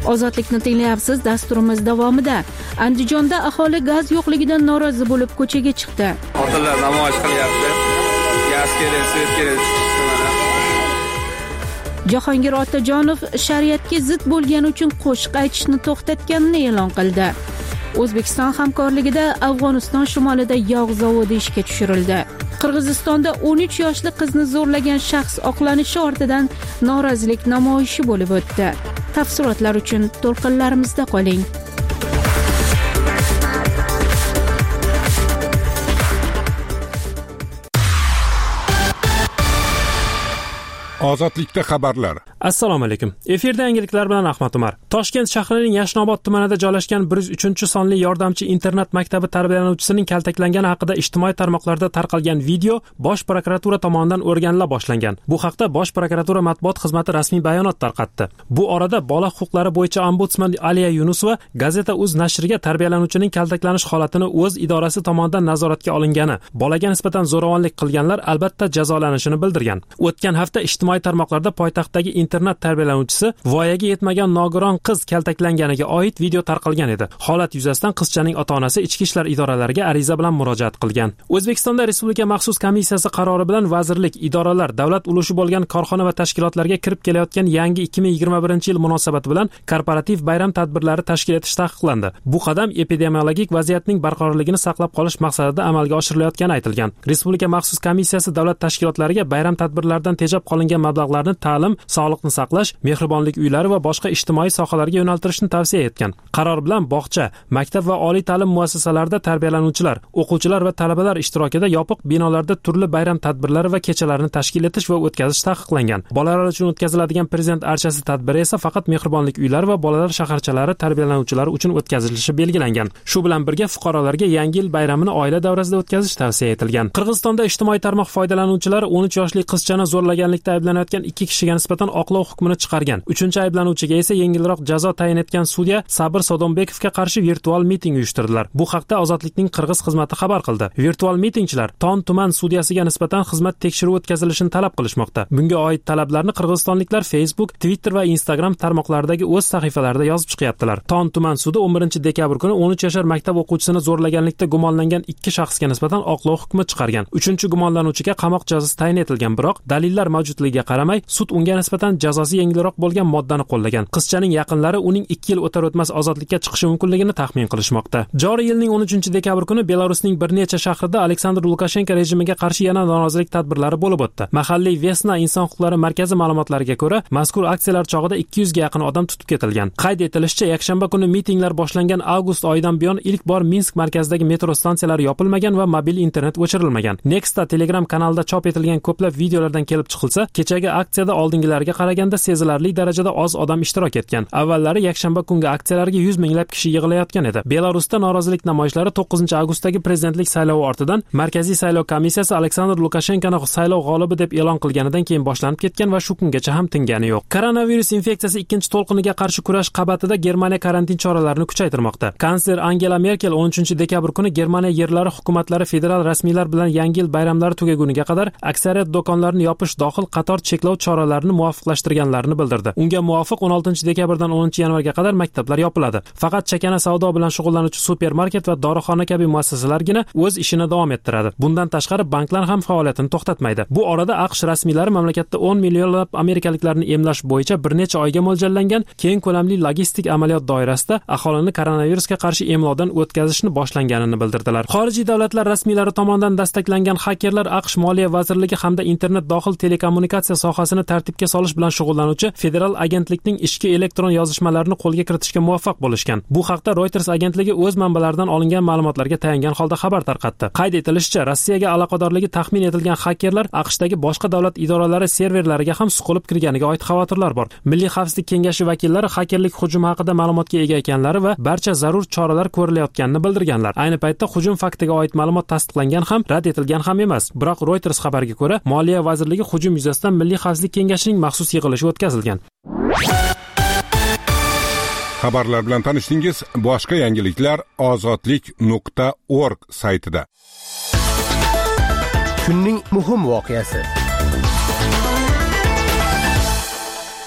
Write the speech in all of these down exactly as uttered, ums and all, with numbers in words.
Ozodlikni tinglayapsiz. Dasturimiz davomida Andijonda aholi gaz yo'qligidan norozi bo'lib ko'chaga chiqdi. Xotinlar namoyish qilyapti. Gaz kerak, svet kerak. Jahongir Otajonov shariatga zid bo'lgani uchun qo'shiq aytishni to'xtatganini e'lon qildi. O'zbekiston hamkorligida Afg'oniston shimolida yog' zavodi ishga tushirildi. Qirg'izistonda o'n uch yoshli qizni zo'rlagan shaxs oqlanishi ortidan norozilik namoyishi bo'lib o'tdi. Tafsilotlar uchun to'lqinlarimizda qoling. Ozodlikda xabarlar. Assalomu alaykum. Efirda yangiliklar bilan Ahmad Umar. Toshkent shahrining Yashnobod tumanida joylashgan bir yuz uchinchi sonli yordamchi internat maktabi tarbiyalanuvchisining kaltaklangani haqida ijtimoiy tarmoqlarda tarqalgan video Bosh prokuratura tomonidan o'rganila boshlangan. Bu haqda Bosh prokuratura matbuot xizmati rasmiy bayonot tarqatdi. Bu orada bola huquqlari bo'yicha ombudsman Aliya Yunusova Gazeta.uz nashriga tarbiyalanuvchining kaltaklanish holatini o'z idorasi tomonidan nazoratga olingani, bolaga nisbatan zo'ravonlik qilganlar albatta jazolanishini bildirgan. O'tgan hafta ijtimoiy tarmoqlarda poytaxtdagi internat tarbiyalanuvchisi voyaga yetmagan nogiron qiz kaltaklanganiga oid video tarqalgan edi. Holat yuzasidan qizchaning ota-onasi ichki ishlar idoralariga ariza bilan murojaat qilgan. O'zbekistonda Respublika maxsus komissiyasi qarori bilan vazirlik, idoralar, davlat ulushi bo'lgan korxona va tashkilotlarga kirib kelayotgan yangi ikki ming yigirma birinchi yil munosabati bilan korporativ bayram tadbirlari tashkil etish taqiqlandi. Bu qadam epidemiologik vaziyatning barqarorligini saqlab qolish maqsadida amalga oshirilayotgani aytilgan. Respublika maxsus komissiyasi davlat tashkilotlariga bayram tadbirlaridan tejab qolingan mablag'larni ta'lim, sog'liqni saqlash, mehribonlik uylari va boshqa ijtimoiy sohalarga yo'naltirishni tavsiya etgan. Qaror bilan bog'cha, maktab va oliy ta'lim muassasalarida tarbiyalanuvchilar, o'quvchilar va talabalar ishtirokida yopiq binolarda turli bayram tadbirlari va kechalarni tashkil etish va o'tkazish taqiqlangan. Bolalar uchun o'tkaziladigan prezident archasi tadbiri esa faqat mehribonlik uylari va bolalar shaharchalari tarbiyalanuvchilari uchun o'tkazilishi belgilangan. Shu bilan birga fuqarolarga yangi yil bayramini oila davrasida o'tkazish tavsiya etilgan. Qirg'izistonda ijtimoiy tarmoq foydalanuvchilari o'n uch yoshli qizchani zo'rlaganlikda ayblanayotgan ikki kishiga nisbatan oqlov hukmini chiqargan. uchinchi ayblanuvchiga esa yengilroq jazo tayin etgan sudya Sabir Sodombekovga qarshi virtual miting uyushtirdilar. Bu haqda Ozodlikning qirg'iz xizmati xabar qildi. Virtual mitingchilar Ton tuman sudyasiga nisbatan xizmat tekshiruvi o'tkazilishini talab qilishmoqda. Bunga oid talablarni qirg'izistonliklar Facebook, Twitter va Instagram tarmoqlaridagi o'z sahifalarida yozib chiqyaptilar. Ton tuman sudi o'n birinchi dekabr kuni o'n uch yashar maktab o'quvchisini zo'rlaganlikda gumonlangan ikki shaxsga nisbatan oqlov hukmi chiqargan. uchinchi gumonlanuvchiga qamoq jazosi tayin etilgan, biroq dalillar mavjudligiga qaramay sud unga nisbatan jazosi yengilroq bo'lgan moddani qo'llagan. Qizchaning yaqinlari uning ikki yil o'tar o'tmas ozodlikka chiqishi mumkinligini taxmin qilishmoqda. Joriy yilning o'n uchinchi dekabr kuni Belarusning bir necha shahrida Aleksandr Lukashenko rejimiga qarshi yana norozilik tadbirlari bo'lib o'tdi. Mahalliy Vesna inson huquqlari markazi ma'lumotlariga ko'ra, mazkur aksiyalar chog'ida ikki yuzga yaqin odam tutib ketilgan. Qayd etilishicha, yakshanba kuni mitinglar boshlangan avgust oyidan buyon ilk bor Minsk markazidagi metro stansiyalari yopilmagan va mobil internet o'chirilmagan. Nexta Telegram kanalida chop etilgan ko'plab videolardan kelib chiqilsa, kechagi aksiyada oldingilariga qaraganda sezilarli darajada oz odam ishtirok etgan. Avvallari yakshanba kungi aksiyalarga yuz minglab kishi yig'ilayotgan edi. Belarusda norozilik namoyishlari to'qqizinchi avgustdagi prezidentlik saylovi ortidan Markaziy saylov komissiyasi Aleksandr Lukashenkoni saylov g'olibi deb e'lon qilganidan keyin boshlanib ketgan va shu kungacha ham tingani yo'q. Koronavirus infeksiyasi ikkinchi to'lqiniga qarshi kurash qabatida Germaniya karantin choralarini kuchaytirmoqda. Kansler Angela Merkel o'n uchinchi dekabr kuni Germaniya yerlari hukumatlari federal rasmiylar bilan yangi yil bayramlari tugaguniga qadar aksariyat do'konlarni yopish dohil qator cheklov choralarini muvofiqlashtirganlarini bildirdi. Unga muvofiq o'n oltinchi dekabrdan o'ninchi yanvarga qadar maktablar yopiladi. Faqat chakana savdo bilan shug'ullanuvchi supermarket va dorixona kabi muassasalargina o'z ishini davom ettiradi. Bundan tashqari banklar ham faoliyatini to'xtatmaydi. Bu orada AQSh rasmiylari mamlakatda o'n millionlab amerikaliklarni emlash bo'yicha bir necha oyga mo'ljallangan keng ko'lamli logistik amaliyot doirasida aholini koronavirusga qarshi emlovdan o'tkazishni boshlanganini bildirdilar. Xorijiy davlatlar rasmiylari tomonidan dastaklangan xakerlar AQSh Moliya vazirligi hamda internet dohil telekommunikatsiya sohasini tartibga solish bilan shug'ullanuvchi federal agentlikning ichki elektron yozishmalarini qo'lga kiritishga muvaffaq bo'lishgan. Bu haqda Reuters agentligi o'z manbalaridan olingan ma'lumotlarga tayangan holda xabar tarqatdi. Qayd etilishicha, Rossiyaga aloqadorligi taxmin etilgan xakerlar AQShdagi boshqa davlat idoralari serverlariga ham suqilib kirganiga oid xavotirlar bor. Milliy xavfsizlik kengashi vakillari xakerlik hujumi haqida ma'lumotga ega ekanlari va barcha zarur choralar ko'rilayotganini bildirganlar. Ayni paytda hujum faktiga oid ma'lumot tasdiqlangan ham, rad etilgan ham emas. Biroq Reuters xabariga ko'ra, Moliya vazirligi hujum yuzasidan Milliy xavfsizlik kengashining maxsus yig'ilishi o'tkazilgan. Xabarlar bilan tanishdingiz. Boshqa yangiliklar ozodlik nuqta org saytida. Kunning muhim voqeasi.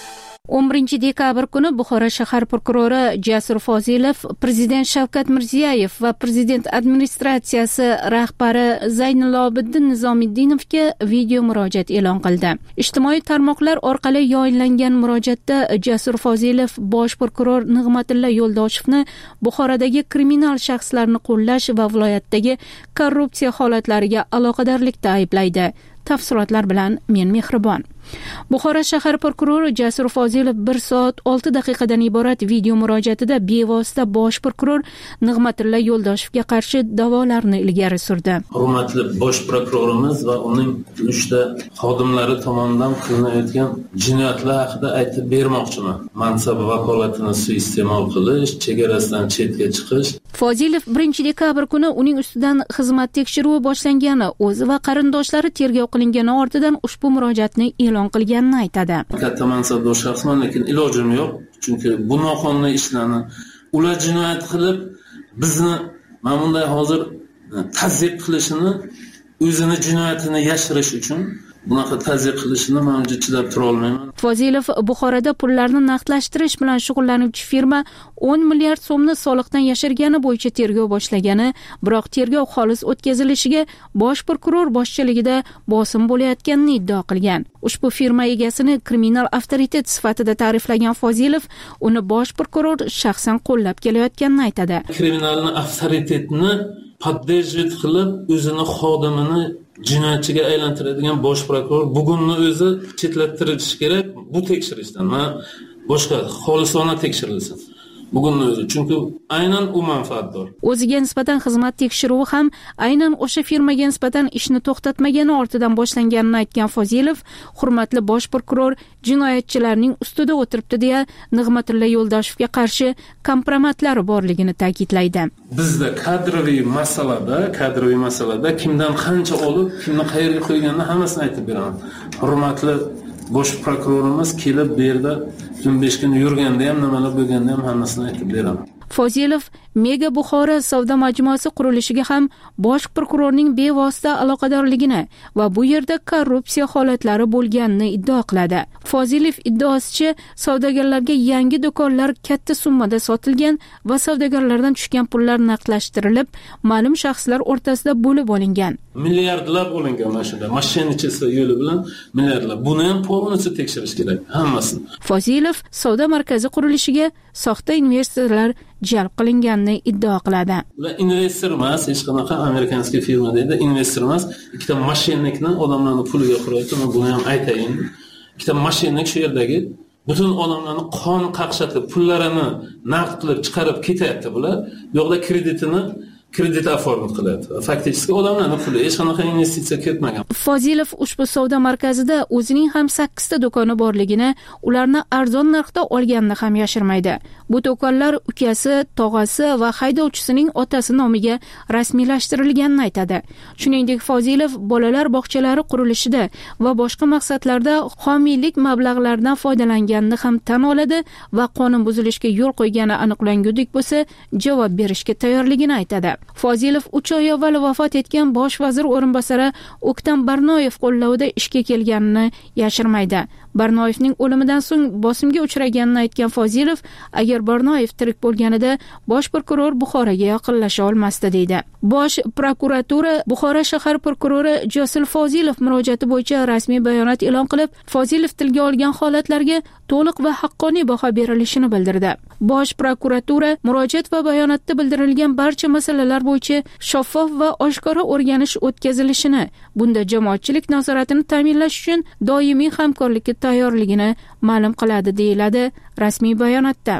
o'n birinchi dekabr kuni Buxoro shahar prokurori Jasur Fozilov Prezident Shavkat Mirziyoyev va Prezident administratsiyasi rahbari Zaynalobiddin Nizomiddinovga video murojaat e'lon qildi. Ijtimoiy tarmoqlar orqali yoyinlangan murojaatda Jasur Fozilov bosh prokuror Nig'matilla Yo'ldoshevni Buxorodagi kriminal shaxslarni qo'llash va viloyatdagi korrupsiya holatlariga aloqadorlikda ayblaydi. Tafsilotlar bilan men Mehribon. Buxoro shahar prokurori Jasur Fozilov bir soat olti daqiqadan iborat video murojaatida bevosita bosh prokuror Nig'matilla Yo'ldoshevga qarshi da'volarni ilgari surdi. Hurmatli bosh prokurorimiz va uning uchta xodimlari tomonidan qilinayotgan jinoyatlar haqida aytib bermoqchiman. Mansab vakolatini suiiste'mol qilish, chegarasidan chetga chiqish. Fozilov birinchi dekabr kuni uning ustidan xizmat tekshiruvi boshlangani, o'zi va qarindoshlari tergov qilingani ortidan ushbu murojaatni e'lon qilganini aytadi. Katta mansabdor shaxsman, lekin ilojim yo'q, chunki bu noqonuniy ishlarni ular jinoyat qilib bizni mana bunday hozir tazyiq qilishini, o'zini jinoyatini yashirish uchun bunaqa tazyiq qilishini men uncha chidab tura olmayman. Fozilov Buxoroda pullarni naqdlashtirish bilan shug'ullanuvchi firma o'n milliard so'mni soliqdan yashirgani bo'yicha tergov boshlagani, biroq tergov xolis o'tkazilishiga bosh prokuror boshchiligida bosim bo'layotganini iddao qilgan. Ushbu firma egasini kriminal avtoritet sifatida ta'riflagan Fozilov uni bosh prokuror shaxsan qo'llab kelayotganini aytadi. Kriminalni avtoritetni poddерживать qilib o'zini xodimini jinoyatchiga aylantiradigan bosh prokuror bugunni o'zi chetlattirilishi kerak bu tekshirishdan. Men boshqa xolisona tekshirilsin. Bugunni o'zi, chunki aynan u manfaatdor. O'ziga nisbatan xizmat tekshiruvi ham aynan o'sha firmaga nisbatan ishni to'xtatmagani ortidan boshlanganini aytgan Fozilov, hurmatli bosh prokuror jinoyatchilarning ustida o'tiribdi deya Nig'matilla Yo'ldoshevga qarshi kompromatlari borligini ta'kidlaydi. Bizda kadroviy masalada, kadroviy masalada kimdan qancha olib, kimni qayerga qo'yganini hammasini aytib beraman. Hurmatli bosh prokurorimiz kelib bu yerda o'n besh kun yurganda ham, nimalar bo'lganda ham hammasini aytib beraman. Fozilov Mega Buxoro savdo majmuasi qurilishiga ham bosh prokurorning bevosita aloqadorligini va bu yerda korrupsiya holatlari bo'lganini iddao qiladi. Fozilov iddaosicha savdogarlarga yangi do'konlar katta summada sotilgan va savdogarlardan tushgan pullar naqdlashtirilib, ma'lum shaxslar o'rtasida bo'lib olingan. Milliardlab olingan mana shunda mashinachilar yo'li bilan milliardlar. Buni ham polnisi tekshirish kerak, hammasini. Fozilov savdo markazi qurilishiga soxta investorlar jalb qilinganini iddao qiladi. Ular investor emas, hech qanaqa amerikanskiy firma deydi, investor emas, ikkita mashinnikni odamlarning puliga qurayotgan, buni ham aytayin. Ikkita mashinnik shu yerdagi butun odamlarning qon qaqshatib, pullarini naqd qilib chiqarib ketyapti bular. Bu yoqda kreditini kredit oformit qilyapti. Faktik odamlarning puli hech qanaqa investitsiya ketmagan. Fozilov ushbu savdo markazida o'zining ham sakkizta do'koni borligini, ularni arzon narxda olganini ham yashirmaydi. Bu do'konlar ukasi, tog'asi va haydovchisining otasi nomiga rasmiylashtirilganini aytadi. Shuningdek, Fozilov bolalar bog'chalari qurilishida va boshqa maqsadlarda homiylik mablag'laridan foydalanganini ham tan oladi va qonun buzilishiga yo'l qo'ygani aniqlangudik bo'lsa, javob berishga tayyorligini aytadi. Fozilov uch oy avval vafot etgan bosh vazir o'rinbosari O'ktam Barnoyev qo'llovida ishga kelganini yashirmaydi. Barnoyevning o'limidan so'ng bosimga uchraganini aytgan Fozilov, agar Barnoyev tirik bo'lganida bosh prokuror Buxoroga yaqinlasha olmasdi deydi. Bosh prokuratura Buxoro shahar prokurori Jasur Fozilov murojaati bo'yicha rasmiy bayonot e'lon qilib, Fozilov tilga olgan holatlarga to'liq va haqqoniy baho berilishini bildirdi. Bosh prokuratura murojaat va bayonotda bildirilgan barcha masalalar bo'yicha shaffof va oshkora o'rganish o'tkazilishini, bunda jamoatchilik nazoratini ta'minlash uchun doimiy hamkorlikka tayyorligini ma'lum qiladi, deyiladi rasmiy bayonotda.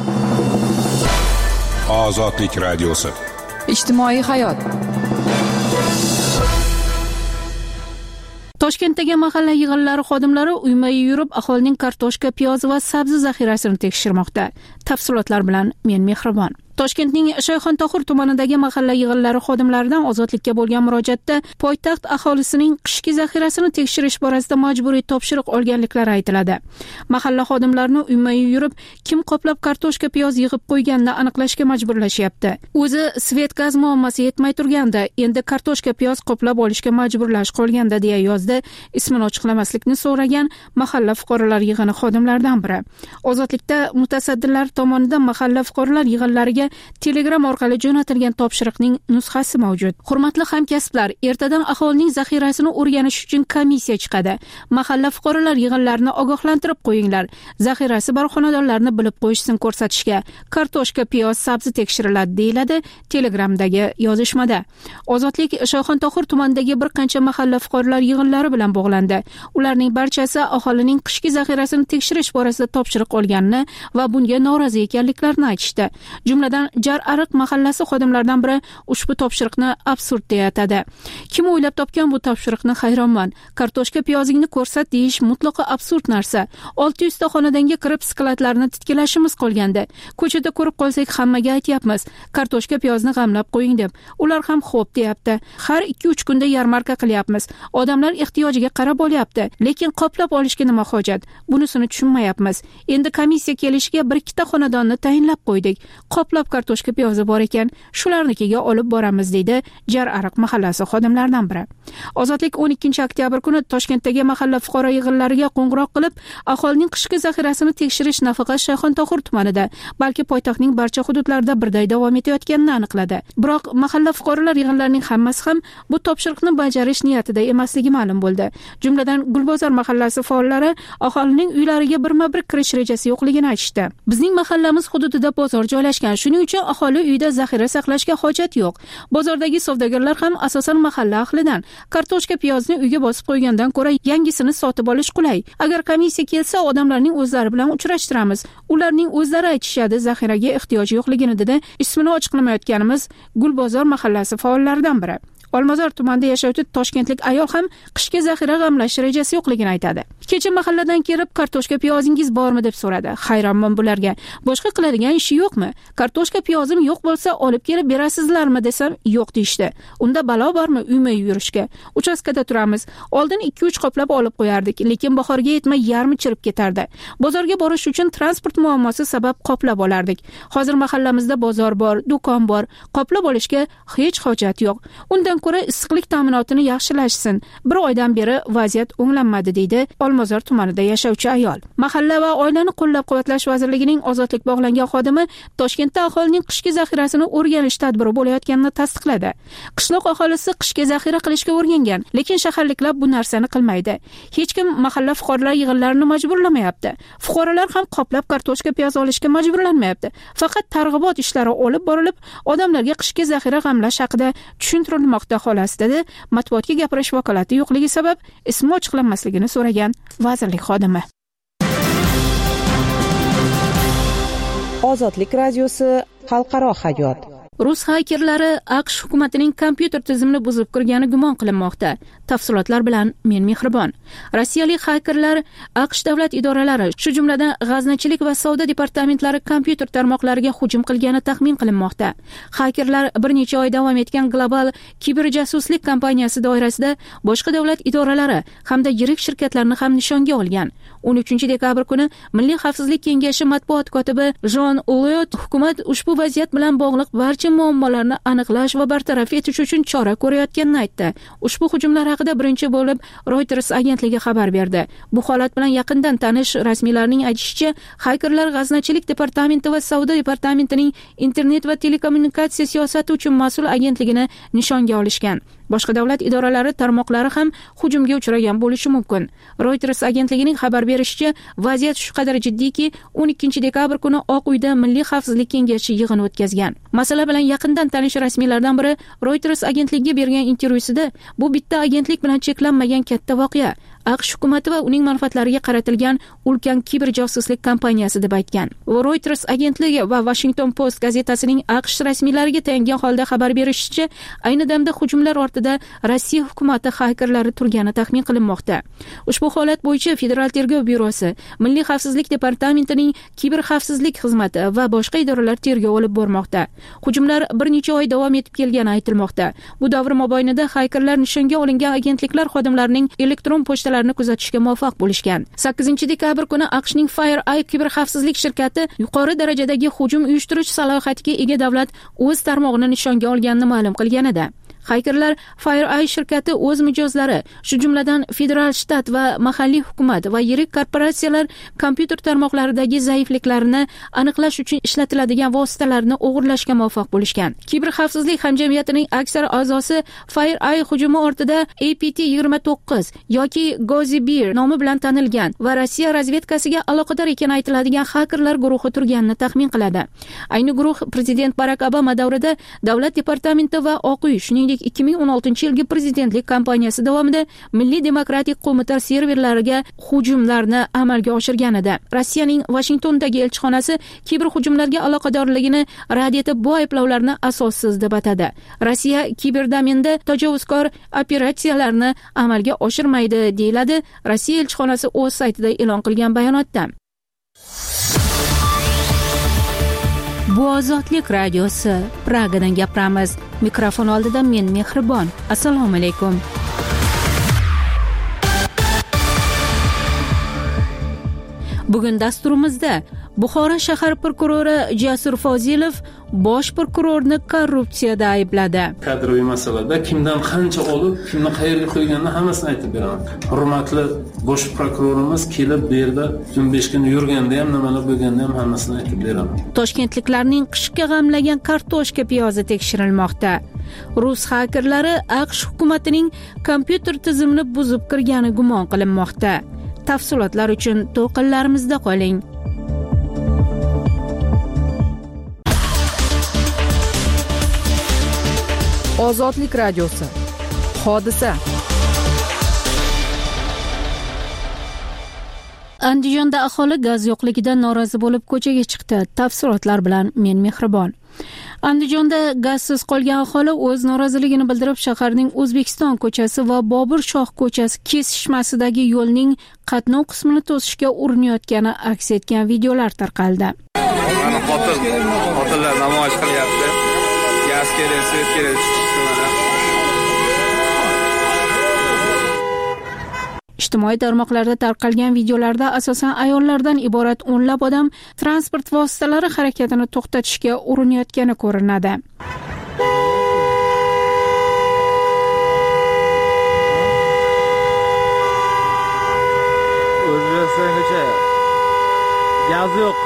Ozodlik radiosi. Ijtimoiy hayot. Toshkentdagi mahalla yig'inlari xodimlari uyma-uy yurib, aholining kartoshka, piyoz va sabzi zaxirasini tekshirmoqda. Tafsilotlar bilan men Mehribon. Toshkentning Shayxontohur tumanidagi mahalla yig'inlari xodimlaridan ozodlikka bo'lgan murojaatda poytaxt aholisining qishki zaxirasini tekshirish borasida majburiy topshiriq olganliklari aytiladi. Mahalla xodimlarini uyma-uy yurib, kim qoplab kartoshka piyoz yig'ib qo'yganini aniqlashga majburlashyapti. O'zi svet gaz muammosi yetmay turganda, endi kartoshka piyoz qoplab olishga majburlash qolganda deya yozdi ismini ochiqlamaslikni so'ragan mahalla fuqarolar yig'ini xodimlaridan biri. Ozodlikda mutasaddilar tomonidan mahalla fuqarolar yig'inlariga Telegram orqali jo'natilgan topshiriqning nusxasi mavjud. Hurmatli hamkasblar, ertadan aholining zaxirasini o'rganish uchun komissiya chiqadi. Mahalla fuqarolar yig'inlarini ogohlantirib qo'yinglar. Zaxirasi bor xonadonlarni bilib qo'yishsin ko'rsatishga. Kartoshka, piyoz, sabzi tekshiriladi, deyiladi Telegramdagi yozishmada. Ozodlik Shayxontohur tumanidagi bir qancha mahalla fuqarolar yig'inlari bilan bog'landi. Ularning barchasi aholining qishki zaxirasini tekshirish borasida topshiriq olganini va bunga norozi ekanliklarini aytishdi. Jumladan Jar Ariq mahallasi xodimlaridan biri ushbu topshiriqni absurd deya atadi. Kim o'ylab topgan bu topshiriqni hayronman. Kartoshka piyozingni ko'rsat deyish mutlaqo absurd narsa. olti yuz ta xonadonga kirib skladlarni titkilashimiz qolgandi. Ko'chada ko'rib qolsak hammaga aytyapmiz, kartoshka piyozni g'amlab qo'ying deb. Ular ham xo'p deyapti. Har ikki uch kunda yarmarka qilyapmiz. Odamlar ehtiyojiga qarab olyapti. Lekin qoplab olishga nima hojat? Bunisini tushunmayapmiz. Endi komissiya kelishiga bir ikkita xonadonni tayinlab qo'ydik. Qoplab kartoshka piyozi bor ekan, shularnikiga olib boramiz, deydi Jar Ariq mahallasi xodimlaridan biri. Ozodlik o'n ikkinchi oktyabr kuni Toshkentdagi mahalla fuqaro yig'inlariga qo'ng'iroq qilib, aholining qishki zaxirasini tekshirish nafaqat Shayxontohur tumanida, balki poytaxtning barcha hududlarida birday davom etayotganini aniqladi. Biroq mahalla fuqarolar yig'inlarining hammasi ham bu topshiriqni bajarish niyatida emasligi ma'lum bo'ldi. Jumladan Gulbozor mahallasi faollari aholining uylariga birma-bir kirish rejasi yo'qligini aytishdi. Bizning mahallamiz hududida bozor joylashgan, shuning uchun aholi uyda zaxira saqlashga hojat yo'q. Bozordagi savdogarlar ham asosan mahalla ahlidan. Kartoshka piyozni uyga bosib qo'ygandan ko'ra yangisini sotib olish qulay. Agar komissiya kelsa, odamlarning o'zlari bilan uchrashtiramiz. Ularning o'zlari aytishadi zaxiraga ehtiyoj yo'qligini, dedi ismini ochiqlamayotganimiz Gulbozor mahallasi faollaridan biri. Olmazor tumanida yashovchi toshkentlik ayol ham qishki zaxira g'amlash rejasi yo'qligini aytadi. Kecha mahalladan kelib kartoshka piyozingiz bormi deb so'radi. Hayronman bularga. Boshqa qiladigan ishi yo'qmi? Kartoshka piyozim yo'q bo'lsa olib kelib berasizlarmi desam, yo'q deyishdi. Unda balo bormi uyma-uy yurishga? Uchastkada turamiz. Oldin ikki uch qoplab olib qo'yardik, lekin bahorga yetmay yarmi chirib ketardi. Bozorga borish uchun transport muammosi sabab qoplab olardik. Hozir mahallamizda bozor bor, do'kon bor. Qoplab olishga hech hojat yo'q. Undan ko'ra issiqlik ta'minotini yaxshilashsin. Bir oydan beri vaziyat o'nglanmadi, deydi Olmazor tumanida yashovchi ayol. Mahalla va oilani qo'llab-quvvatlash vazirligining ozodlik bog'langan xodimi Toshkentda aholining qishki zaxirasini o'rganish tadbiri bo'layotganini tasdiqladi. Qishloq aholisi qishki zaxira qilishga o'rgangan, lekin shaharliklar bu narsani qilmaydi. Hech kim mahalla fuqarolar yig'inlarini majburlamayapti. Fuqarolar ham qoplab kartoshka piyoz olishga majburlanmayapti. Faqat targ'ibot ishlari olib borilib, odamlarga qishki zaxira g'amlash haqida tushuntirilmoqda xolos, dedi matbuotga gapirish vakolati yo'qligi sabab ismi ochiqlanmasligini so'ragan vazirlik xodimi. Ozodlik radiosi xalqaro hayot. Rus xakerlari AQSh hukumatining kompyuter tizimini buzib kirgani gumon qilinmoqda. Tafsilotlar bilan men Mehribon. Rossiyalik xakerlar AQSh davlat idoralari, shu jumladan g'aznachilik va savdo departamentlari kompyuter tarmoqlariga hujum qilgani taxmin qilinmoqda. Xakerlar bir necha oy davom etgan global kiberjasuslik kampaniyasi doirasida boshqa davlat idoralari hamda yirik shirkatlarni ham nishonga olgan. o'n uchinchi dekabr kuni Milliy xavfsizlik kengashi matbuot kotibi Jon Ulot hukumat ushbu vaziyat bilan bog'liq barcha muammolarni aniqlash va bartaraf etish uchun chora ko'rayotganini aytdi. Ushbu hujumlar haqida birinchi bo'lib Reuters agentligi xabar berdi. Bu holat bilan yaqindan tanish rasmiylarning aytishicha, xakerlar g'aznachilik departamenti va savdo departamentining internet va telekommunikatsiya siyosati uchun mas'ul agentligini nishonga olishgan. Boshqa davlat idoralari tarmoqlari ham hujumga uchragan bo'lishi mumkin. Reuters agentligining xabar berishicha, vaziyat shu qadar jiddiyki, o'n ikkinchi dekabr kuni Oq uyda Milliy xavfsizlik kengashi yig'in o'tkazgan. Masala bilan yaqindan tanish rasmiylardan biri Reuters agentligiga bergan intervyusida, bu bitta agentlik bilan cheklanmagan katta voqea. aqsh hukumati va uning manfaatlariga qaratilgan ulkan kiber josuslik kampaniyasi deb aytgan. Reuters agentligi va Washington Post gazetasining aqsh rasmiylariga tayangan holda xabar berishicha, ayni damda hujumlar ortida Rossiya hukumati xakerlari turgani taxmin qilinmoqda. Ushbu holat bo'yicha Federal tergov byurosi, Milliy xavfsizlik departamentining kiber xavfsizlik xizmati va boshqa idoralar tergov olib bormoqda. Hujumlar bir necha oy davom etib kelgani aytilmoqda. Bu davr mobaynida xakerlar nishonga olingan agentliklar xodimlarining elektron pochtalarini kuzatishga muvaffaq bo'lishgan. sakkizinchi dekabr kuni AQShning FireEye kiber xavfsizlik shirkati yuqori darajadagi hujum uyushtirish salohiyatiga ega davlat o'z tarmog'ini nishonga olganini ma'lum qilgan edi. Xakerlar FireEye shirkati o'z mijozlari, shu jumladan federal shtat va mahalliy hukumat va yirik korporatsiyalar kompyuter tarmoqlaridagi zaifliklarni aniqlash uchun ishlatiladigan vositalarni o'g'irlashga muvaffaq bo'lishgan. Kiber xavfsizlik hamjamiyatining aksar a'zosi FireEye hujumi ortida A P T yigirma to'qqiz yoki Gozibir nomi bilan tanilgan va Rossiya razvedkasiga aloqador ekani aytiladigan xakerlar guruhi turganini taxmin qiladi. Ayni guruh prezident Barack Obama davrida davlat departamenti va Oq uy, shuningdek ikki ming o'n oltinchi yilgi prezidentlik kampaniyasi davomida Milliy demokratik qo'mita serverlariga hujumlarni amalga oshirgan edi. Rossiyaning Washingtondagi elchixonasi kiber hujumlarga aloqadorligini rad etib, bu ayblovlarni asossiz deb atadi. Rossiya kiberdomenda tajovuzkor operatsiyalarni amalga oshirmaydi, deyiladi Rossiya elchixonasi o'z saytida e'lon qilgan bayonotda. Bu Ozodlik radiosi. Pragadan gapiramiz. Mikrofon oldida men Mehribon. Assalomu alaykum. Bugun dasturimizda Buxoro shahar prokurori Jasur Fozilov bosh prokurorni korrupsiyada aybladi. Kadroviy masalada kimdan qancha olib, kimni qayerga qo'yganini hammasini aytib beraman. Hurmatli bosh prokurorimiz kelib bu yerda o'n besh kun yurganda ham, nimalar bo'lganda ham hammasini aytib beraman. Toshkentliklarning qishga g'amlagan kartoshka piyozi tekshirilmoqda. Rus xakerlari AQSh hukumatining kompyuter tizimini buzib kirgani gumon qilinmoqda. Tafsilotlar uchun to'qinlarimizda qoling. Ozodlik radiosi. Hodisa. Andijonda aholi gaz yo'qligidan norozi bo'lib ko'chaga chiqdi. Tafsilotlar bilan men Mehribon. Andijonda gazsiz qolgan aholi o'z noroziligini bildirib, shaharning O'zbekiston ko'chasi va Bobur Shoh ko'chasi kesishmasidagi yo'lning qatnov qismini to'sishga urinayotgani aks etgan videolar tarqaldi. Mana xotin, xotinlar namoyish qilyapti. Gaz kerak, svet kerak. Ijtimoiy tarmoqlarda tarqalgan videolarda asosan ayollardan iborat o'nlab odam transport vositalari harakatini to'xtatishga urinayotgani ko'rinadi. O'zbekistongacha gaz yo'q.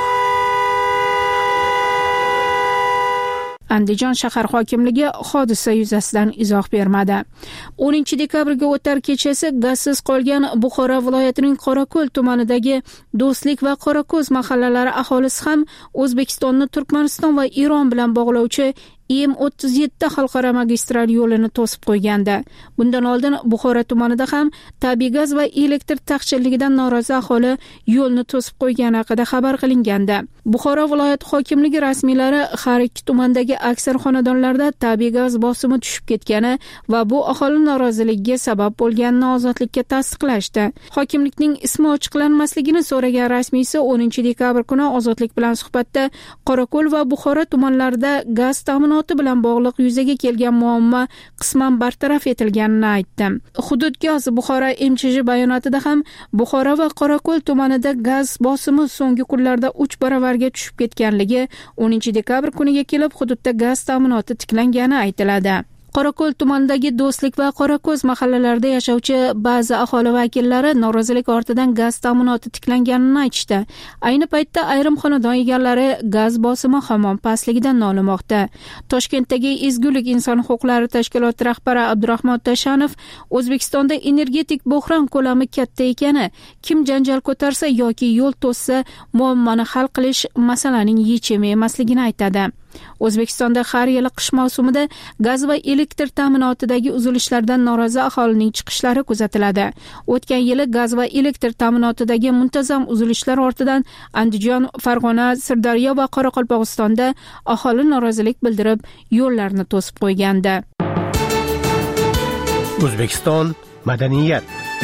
Andijon shahar hokimligi hodisa yuzasidan izoh bermadi. o'ninchi dekabrga o'tar kechasi gazsiz qolgan Buxoro viloyatining Qorako'l tumanidagi Do'stlik va Qorako'z mahallalari aholisi ham O'zbekistonni Turkmaniston va Eron bilan bog'lovchi M o'ttiz yetti xalqaro magistral yo'lini to'sib qo'ygandi. Bundan oldin Buxoro tumanida ham tabiiy gaz va elektr taqchilligidan norozi aholi yo'lni to'sib qo'ygani haqida xabar qilingandi. Buxoro viloyat hokimligi rasmiylari har ikki tumandagi aksar xonadonlarda tabiiy gaz bosimi tushib ketgani va bu aholi noroziligiga sabab bo'lganini Ozodlikka tasdiqlashdi. Hokimlikning ismi ochiqlanmasligini so'ragan rasmiysi o'ninchi dekabr kuni Ozodlik bilan suhbatda Qorako'l va Buxoro tumanlarida gaz ta'minoti bilan bog'liq yuzaga kelgan muammo qisman bartaraf etilganini aytdi. Hudud gaz Buxoro M Ch J bayonotida ham Buxoro va Qorako'l tumanida gaz bosimi so'nggi kunlarda uch baravarga tushib ketganligi, o'ninchi dekabr kuniga kelib hududda gaz ta'minoti tiklangani aytiladi. Qorako'l tumanidagi Do'stlik va Qorako'z mahallalarida yashovchi ba'zi aholi vakillari norozilik ortidan gaz ta'minoti tiklanganini aytishdi. Ayni paytda ayrim xonadon egalari gaz bosimi hamon pastligidan nolimoqda. Toshkentdagi Ezgulik inson huquqlari tashkiloti rahbari Abdurahmon Tashanov O'zbekistonda energetik bo'hron ko'lami katta ekani, kim janjal ko'tarsa yoki yo'l to'ssa muammoni hal qilish masalaning yechimi emasligini aytadi. O'zbekistonda har yili qish mavsumida gaz va elektr ta'minotidagi uzilishlardan norozi aholining chiqishlari kuzatiladi. O'tgan yili gaz va elektr ta'minotidagi muntazam uzilishlar ortidan Andijon, Farg'ona, Sirdaryo va Qoraqalpog'istonda aholi norozilik bildirib, yo'llarni to'sib qo'ygandi. O'zbekiston madaniyat.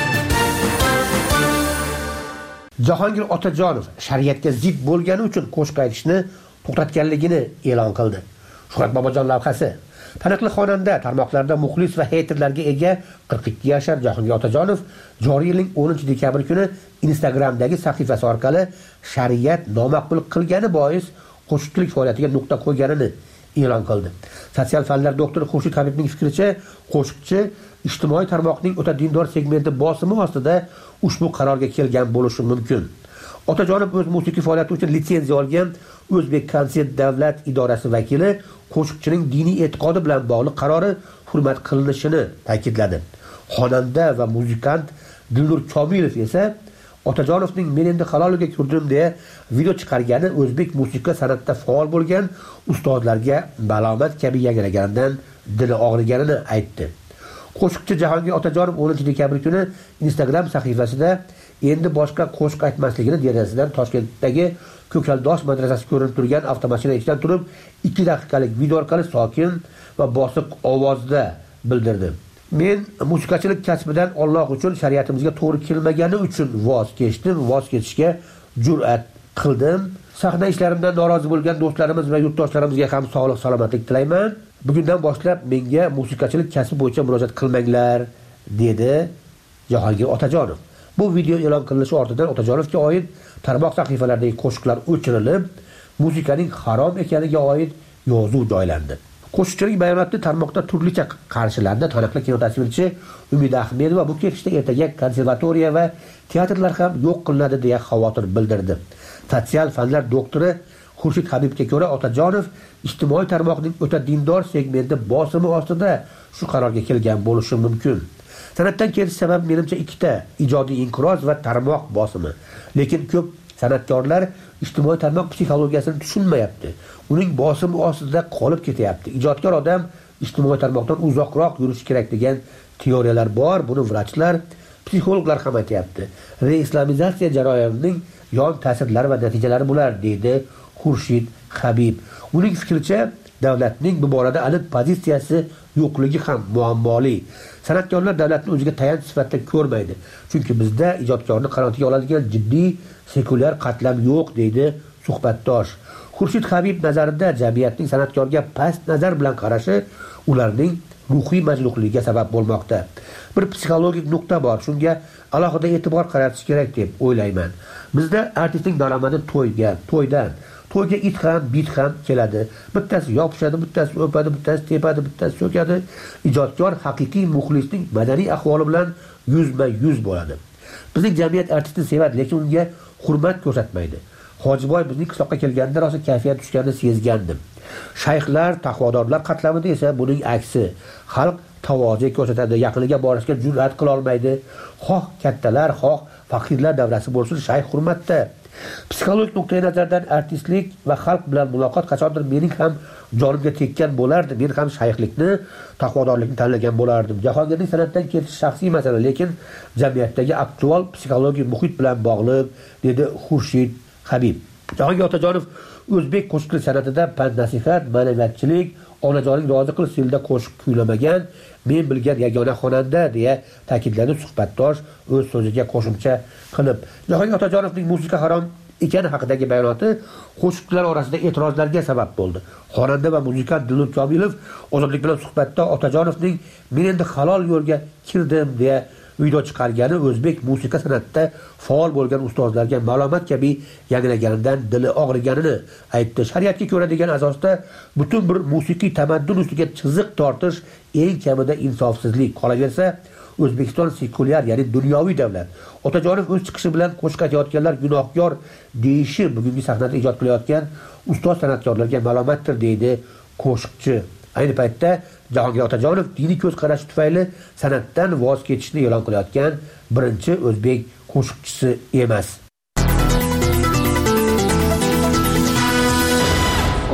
Jahongir Otajonov shariatga zid bo'lgani uchun qo'shiq aytishni to'xtatganligini e'lon qildi. Shuhrat Bobojon lavhasi. Taniqli xonanda tarmoqlarda muxlis va heyterlarga ega qirq ikki yashar Jahongir Otajonov joriy yilning o'ninchi dekabr kuni Instagramdagi sahifasi orqali shariat nomaqbul qilgani bois qo'shiqchilik faoliyatiga nuqta qo'yganini e'lon qildi. Sotsial fanlar doktori Xurshid Habibning fikricha, qo'shiqchi ijtimoiy tarmoqning o'ta dindor segmenti bosimi ostida ushbu qarorga kelgan bo'lishi mumkin. Otajonov o'z musiqiy faoliyati uchun litsenziya olgan O'zbek konsert davlat idorasi vakili qo'shiqchining diniy e'tiqodi bilan bog'liq qarori hurmat qilinishini ta'kidladi. Xonanda va muzikant Dilnur Komilov esa Otajonovning men endi halolga kirdim deya video chiqargani o'zbek musiqa san'atida faol bo'lgan ustozlarga balomat kabi yangraganidan dili og'riganini aytdi. Qo'shiqchi Jahongir Otajonov o'ninchi dekabr kuni Instagram sahifasida endi boshqa qo'shiq aytmasligini derazasidan Toshkentdagi Ko'kaldosh madrasasi ko'rinib turgan avtomashina ichidan turib ikki daqiqalik video orqali sokin va bosiq ovozda bildirdi. Men musiqachilik kasbidan Alloh uchun shariatimizga to'g'ri kelmagani uchun voz kechdim, voz kechishga jur'at qildim. Sahna ishlarimdan norozi bo'lgan do'stlarimiz va yurtdoshlarimizga ham sog'lik, salomatlik tilayman. Bugundan boshlab menga musiqachilik kasbi bo'yicha murojaat qilmanglar, dedi Jahongir Otajonov. Bu video e'lon qilinishi ortidan Otajonovga oid tarmoq sahifalaridagi qo'shiqlar o'chirilib, musiqaning harom ekaniga oid yozuv joylandi. Qo'shiqchining bayonotni tarmoqda turlicha qarshilandi. Taniqli kinotasvirchi Umida Ahmedova bu ketishda ertaga konservatoriya va teatrlar ham yo'q qilinadi deya xavotir bildirdi. Sotsial fanlar doktori Xurshid Habibga ko'ra, Otajonov ijtimoiy tarmoqning o'ta dindor segmenti bosimi ostida shu qarorga kelgan bo'lishi mumkin. San'atdan ketish sababi menimcha ikkita: ijodiy inqiroz va tarmoq bosimi. Lekin ko'p san'atkorlar ijtimoiy tarmoq psixologiyasini tushunmayapti. Uning bosimi ostida qolib ketyapti. Ijodkor odam ijtimoiy tarmoqdan uzoqroq yurishi kerak degan teoriyalar bor. Buni vrachlar, psixologlar ham aytayapti. Reislamizatsiya jarayonining yon ta'sirlari va natijalari bular, deydi Xurshid Habib. Uning fikricha, davlatning bu borada aniq pozitsiyasi yo'qligi ham muammoli. San'atkorlar davlatni o'ziga tayanch sifatida ko'rmaydi. Chunki bizda ijodkorni qanotiga oladigan jiddiy sekulyar qatlam yo'q, deydi suhbatdosh. Xurshid Habib nazarida jamiyatning san'atkorga past nazar bilan qarashi ularning ruhiy majruhligiga sabab bo'lmoqda. Bir psixologik nuqta bor, shunga alohida e'tibor qaratish kerak deb o'ylayman. Bizda artistning daromadi to'yga, to'ydan To'yga it ham, bit ham keladi. Bittasi yopishadi, bittasi o'padi, bittasi tepadi, bittasi so'kadi. Ijodkor haqiqiy muxlisning madaniy ahvoli bilan yuzma-yuz bo'ladi. Bizning jamiyat artistni sevadi, lekin unga hurmat ko'rsatmaydi. Hojiboy bizning qishloqqa kelganda rosa kayfiyat tushganini sezgandim. Shayxlar, taqvodorlar qatlamida esa buning aksi. Xalq tavoze ko'rsatadi, yaqiniga borishga jur'at qila olmaydi. Xoh kattalar, xoh faqirlar davrasi bo'lsin, shayx hurmatda. Psixologik nuqtai nazardan artistlik va xalq bilan muloqot qachondir mening ham jonimga tekkan bo'lardi. Men ham shayxlikni, taqvodorlikni tanlagan bo'lardim. Jahongirning san'atdan ketish shaxsiy masala, lekin jamiyatdagi aktual psixologik muhit bilan bog'liq, dedi Xurshid Habib. Jahongir Otajonov o'zbek qo'shiqchilik san'atida pand-nasihat, ma'naviyatchilik, onajoning rozi qilish yo'lida qo'shiq kuylamagan men bilgan yagona xonanda, deya ta'kidladi suhbatdosh o'z so'ziga qo'shimcha qilib. Jahongir Otajonovning musiqa harom ekani haqidagi bayonoti qo'shiqchilar orasida e'tirozlarga sabab bo'ldi. Xonanda va muzikant Dilnur Komilov Ozodlik bilan suhbatda Otajonovning men endi halol yo'lga kirdim deya video chiqargani o'zbek musiqa san'atida faol bo'lgan ustozlarga ma'lumot kabi yangraganidan dili og'riganini aytdi. Shariatga ko'ra degan asosda butun bir musiqiy tamaddun ustiga chiziq tortish eng kamida insofsizlik. Qolaversa, O'zbekiston sekulyar, ya'ni dunyoviy davlat. Otajonov o'z chiqishi bilan qo'shiq aytayotganlar gunohkor deyishi bugungi sahnada ijod qilayotgan ustoz san'atkorlarga ma'lumotdir, deydi qo'shiqchi. Ayni paytda Jahongir Otajonov diniy ko'z qarashi tufayli san'atdan voz kechishni e'lon qilayotgan birinchi o'zbek qo'shiqchisi emas.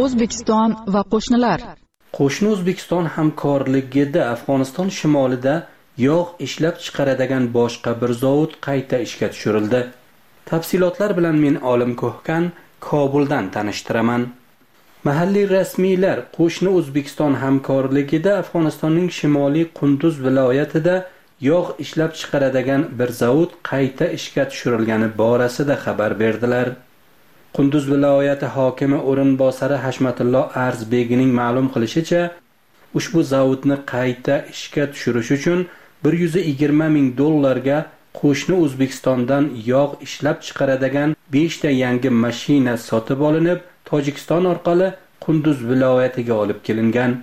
O'zbekiston va qo'shnilar. Qo'shni O'zbekiston hamkorligida Afg'oniston shimolida yog' ishlab chiqaradigan boshqa bir zavod qayta ishga tushirildi. Tafsilotlar bilan men Olim Ko'hkan Kobuldan tanishtiraman. Mahalliy rasmiylar Qo'shni O'zbekiston hamkorligida Afg'onistonning shimoliy Qunduz viloyatida yog' ishlab chiqaradigan bir zavod qayta ishga tushirilgani borasida xabar berdilar. Qunduz viloyati hokimi o'rinbosari Hashmatullo Arzbegining ma'lum qilishicha, ushbu zavodni qayta ishga tushirish uchun bir yuz yigirma ming dollarga qo'shni O'zbekistondan yog' ishlab chiqaradigan besh ta yangi mashina sotib olinib, Tojikiston orqali Qunduz viloyatiga olib kelingan.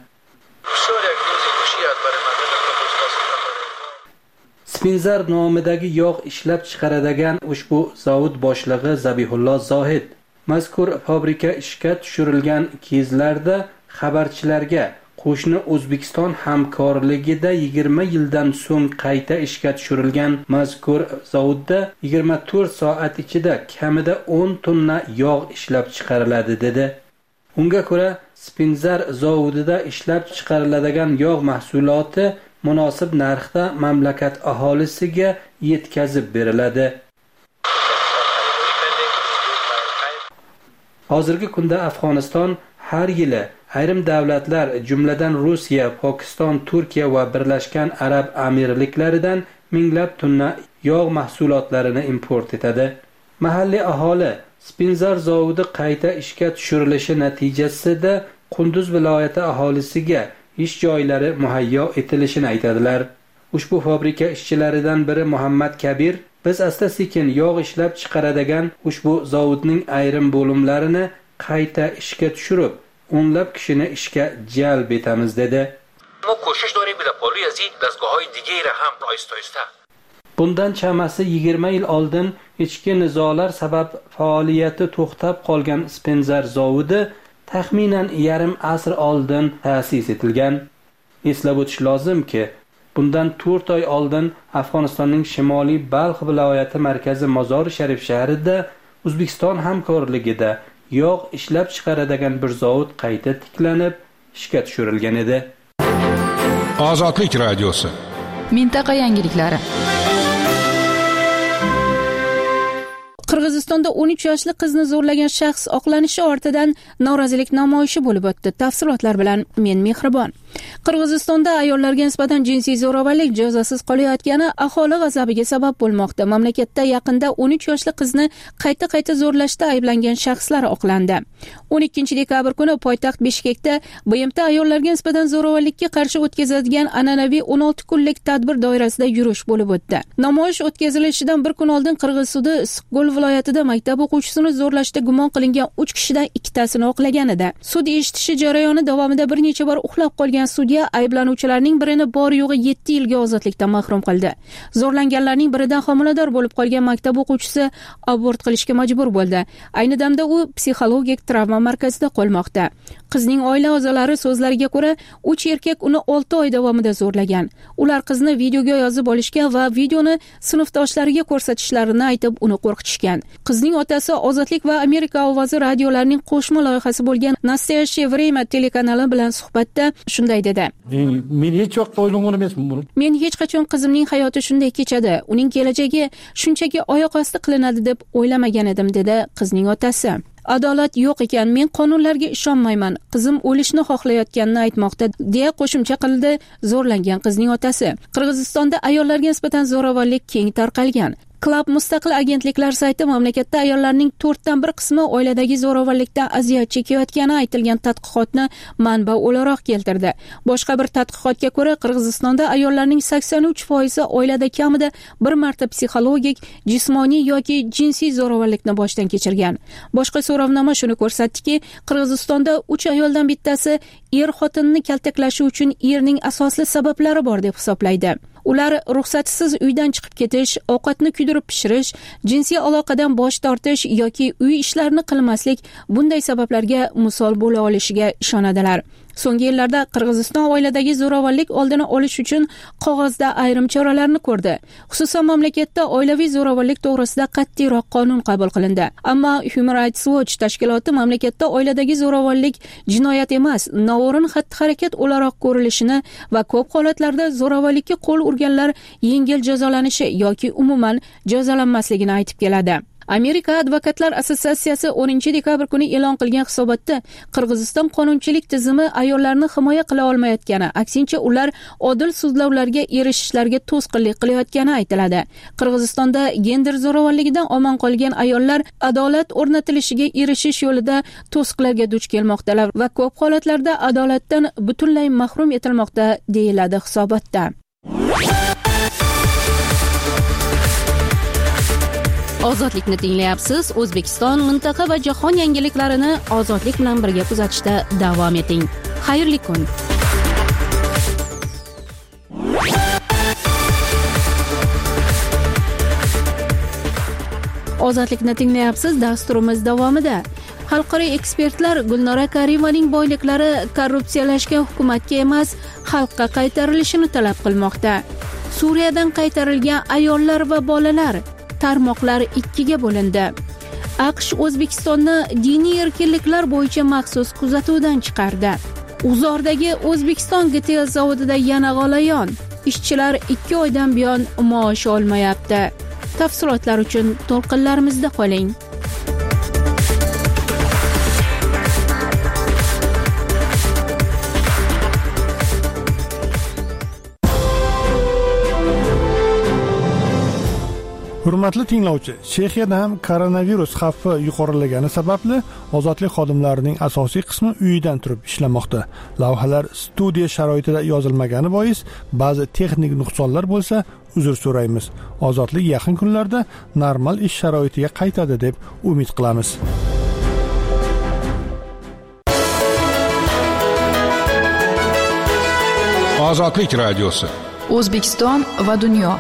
Spinzar nomidagi yog' ishlab chiqaradigan ushbu zavod boshlig'i Zabihullo Zohid mazkur fabrika ishga tushirilgan kezlarda xabarchilarga qo'shni O'zbekiston hamkorligida yigirma yildan so'ng qayta ishga tushirilgan mazkur zavodda yigirma to'rt soat ichida kamida o'n tonna yog' ishlab chiqariladi dedi. Unga ko'ra, Spinzar zavodida ishlab chiqariladigan yog' mahsuloti munosib narxda mamlakat aholisiga yetkazib beriladi. Hozirgi kunda Afg'oniston har yili ayrim davlatlar, jumladan Rossiya, Pokiston, Turkiya va Birlashgan Arab Amirliklaridan minglab tonna yog' mahsulotlarini import etadi. Mahalliy aholi Spinzar zavodi qayta ishga tushirilishi natijasida Qunduz viloyati aholisiga ish joylari muhayyo etilishini aytadilar. Ushbu fabrika ishchilaridan biri Muhammad Kabir, biz asta-sekin yog' ishlab chiqaradigan ushbu zavodning ayrim bo'limlarini qayta ishga tushirib, o'nlab kishini ishga jalb etamiz dedi. Bundan chamasi yigirma yil oldin ichki nizolar sabab faoliyati to'xtab qolgan Spinzar zavodi taxminan yarim asr oldin ta'sis etilgan. Eslab o'tish lozimki, bundan to'rt oy oldin Afg'onistonning shimoliy Balx viloyati markazi Mozori Sharif shahrida O'zbekiston hamkorligida yog' ishlab chiqaradigan bir zavod qayta tiklanib, ishga tushirilgan edi. Ozodlik radiosi. Mintaqa yangiliklari. Qirg'izistonda o'n uch yoshli qizni zo'rlagan shaxs oqlanishi ortidan norozilik namoyishi bo'lib o'tdi. Tafsilotlar bilan men Mehribon. Qirg'izistonda ayollarga nisbatan jinsiy zo'ravonlik jazosiz qolayotgani aholi g'azabiga sabab bo'lmoqda. Mamlakatda yaqinda o'n uch yoshli qizni qayta-qayta zo'rlashda ayblangan shaxslar oqlandi. o'n ikkinchi dekabr kuni poytaxt Bishkekda B M T ayollarga nisbatan zo'ravonlikka qarshi o'tkaziladigan an'anaviy o'n olti kunlik tadbir doirasida yurish bo'lib o'tdi. Namoyish o'tkazilishidan bir kun oldin Qirg'iz sudi Issiqko'l viloyatida maktab o'quvchisini zo'rlashda gumon qilingan uch kishidan ikkitasini oqlagan edi. Sud eshitishi jarayoni davomida bir necha bor uxlab qolgan sudya ayblanuvchilarning birini bor yo'g'i yetti yilga ozodlikdan mahrum qildi. Zo'rlanganlarning biridan homilador bo'lib qolgan maktab o'quvchisi abort qilishga majbur bo'ldi. Ayni damda u psixologik travma markazida qolmoqda. Qizning oila a'zolari so'zlariga ko'ra, uch erkak uni olti oy davomida zo'rlagan. Ular qizni videoga yozib olishgan va videoni sinfdoshlariga ko'rsatishlarini aytib, uni qo'rqitishgan. Qizning otasi Ozodlik va Amerika ovozi radiolarining qo'shma loyihasi bo'lgan Nastoyaщее время telekanali bilan suhbatda shunday dedi. Men hech vaqt o'ylagan emasman buni. Men hech qachon qizimning hayoti shunday kechadi, uning kelajagi shunchaki oyoq osti qilinadi deb o'ylamagan edim, dedi qizning otasi. Adolat yo'q ekan, men qonunlarga ishonmayman. Qizim o'lishni xohlayotganini aytmoqda, deya qo'shimcha qildi zo'rlangan qizning otasi. Qirg'izistonda ayollarga nisbatan zo'ravonlik keng tarqalgan. Club mustaqil agentliklar sayti mamlakatda ayollarning to'rtdan bir qismi oiladagi zo'ravonlikdan aziyat chekayotgani aytilgan tadqiqotni manba o'laroq keltirdi. Boshqa bir tadqiqotga ko'ra, Qirg'izistonda ayollarning sakson uch foizi oilada kamida bir marta psixologik, jismoniy yoki jinsiy zo'ravonlikni boshdan kechirgan. Boshqa so'rovnoma shuni ko'rsatdiki, Qirg'izistonda uch ayoldan bittasi er xotinini kaltaklashi uchun erning asosli sabablari bor deb hisoblaydi. Ular ruxsatsiz uydan chiqib ketish, ovqatni kuydirib pishirish, jinsiy aloqadan bosh tortish yoki uy ishlarini qilmaslik bunday sabablarga misol bo'la olishiga ishonadilar. So'nggi yillarda Qirg'iziston oiladagi zo'ravonlik oldini olish uchun qog'ozda ayrim choralarni ko'rdi. Xususan, mamlakatda oilaviy zo'ravonlik to'g'risida qat'iyroq qonun qabul qilindi. Ammo Human Rights Watch tashkiloti mamlakatda oiladagi zo'ravonlik jinoyat emas, noo'rin xatti-harakat o'laroq ko'rilishini va ko'p holatlarda zo'ravonlikka qo'l urganlar yengil jazolanishi yoki umuman jazolanmasligini aytib keladi. Amerika Advokatlar assotsiatsiyasi o'ninchi dekabr kuni e'lon qilgan hisobotda Qirg'iziston qonunchilik tizimi ayollarni himoya qila olmayotgani, aksincha ular odil sudlovlarga erishishlarga to'sqinlik qilayotgani aytiladi. Qirg'izistonda gender zo'ravonligidan omon qolgan ayollar adolat o'rnatilishiga erishish yo'lida to'siqlarga duch kelmoqdalar va ko'p holatlarda adolatdan butunlay mahrum etilmoqda, deyiladi hisobotda. Ozodlikni tinglayapsiz. O'zbekiston, mintaqa va jahon yangiliklarini ozodlik bilan birga kuzatishda davom eting. Xayrli kun. Ozodlikni tinglayapsiz. Dasturimiz davomida xalqaro ekspertlar Gulnora Karimovaning boyliklari korrupsiyalashgan hukumatga emas, xalqqa qaytarilishini talab qilmoqda. Suriyadan qaytarilgan ayollar va bolalar tarmoqlar ikkiga bo'lindi. AQSh O'zbekistonni diniy erkinliklar bo'yicha maxsus kuzatuvdan chiqardi. Uzordagi O'zbekiston G T L zavodida yana g'alayon. Ishchilar ikki oydan buyon maosh olmayapti. Tafsilotlar uchun to'lqinlarimizda qoling. Hurmatli tinglovchi, Chexiyada ham koronavirus xavfi yuqorilagani sababli ozodlik xodimlarining asosiy qismi uyidan turib ishlamoqda. Lavhalar studiya sharoitida yozilmagani bois ba'zi texnik nuqsonlar bo'lsa, uzr so'raymiz. Ozodlik yaqin kunlarda normal ish sharoitiga qaytadi deb umid qilamiz. Ozodlik radiosi. O'zbekiston va dunyo.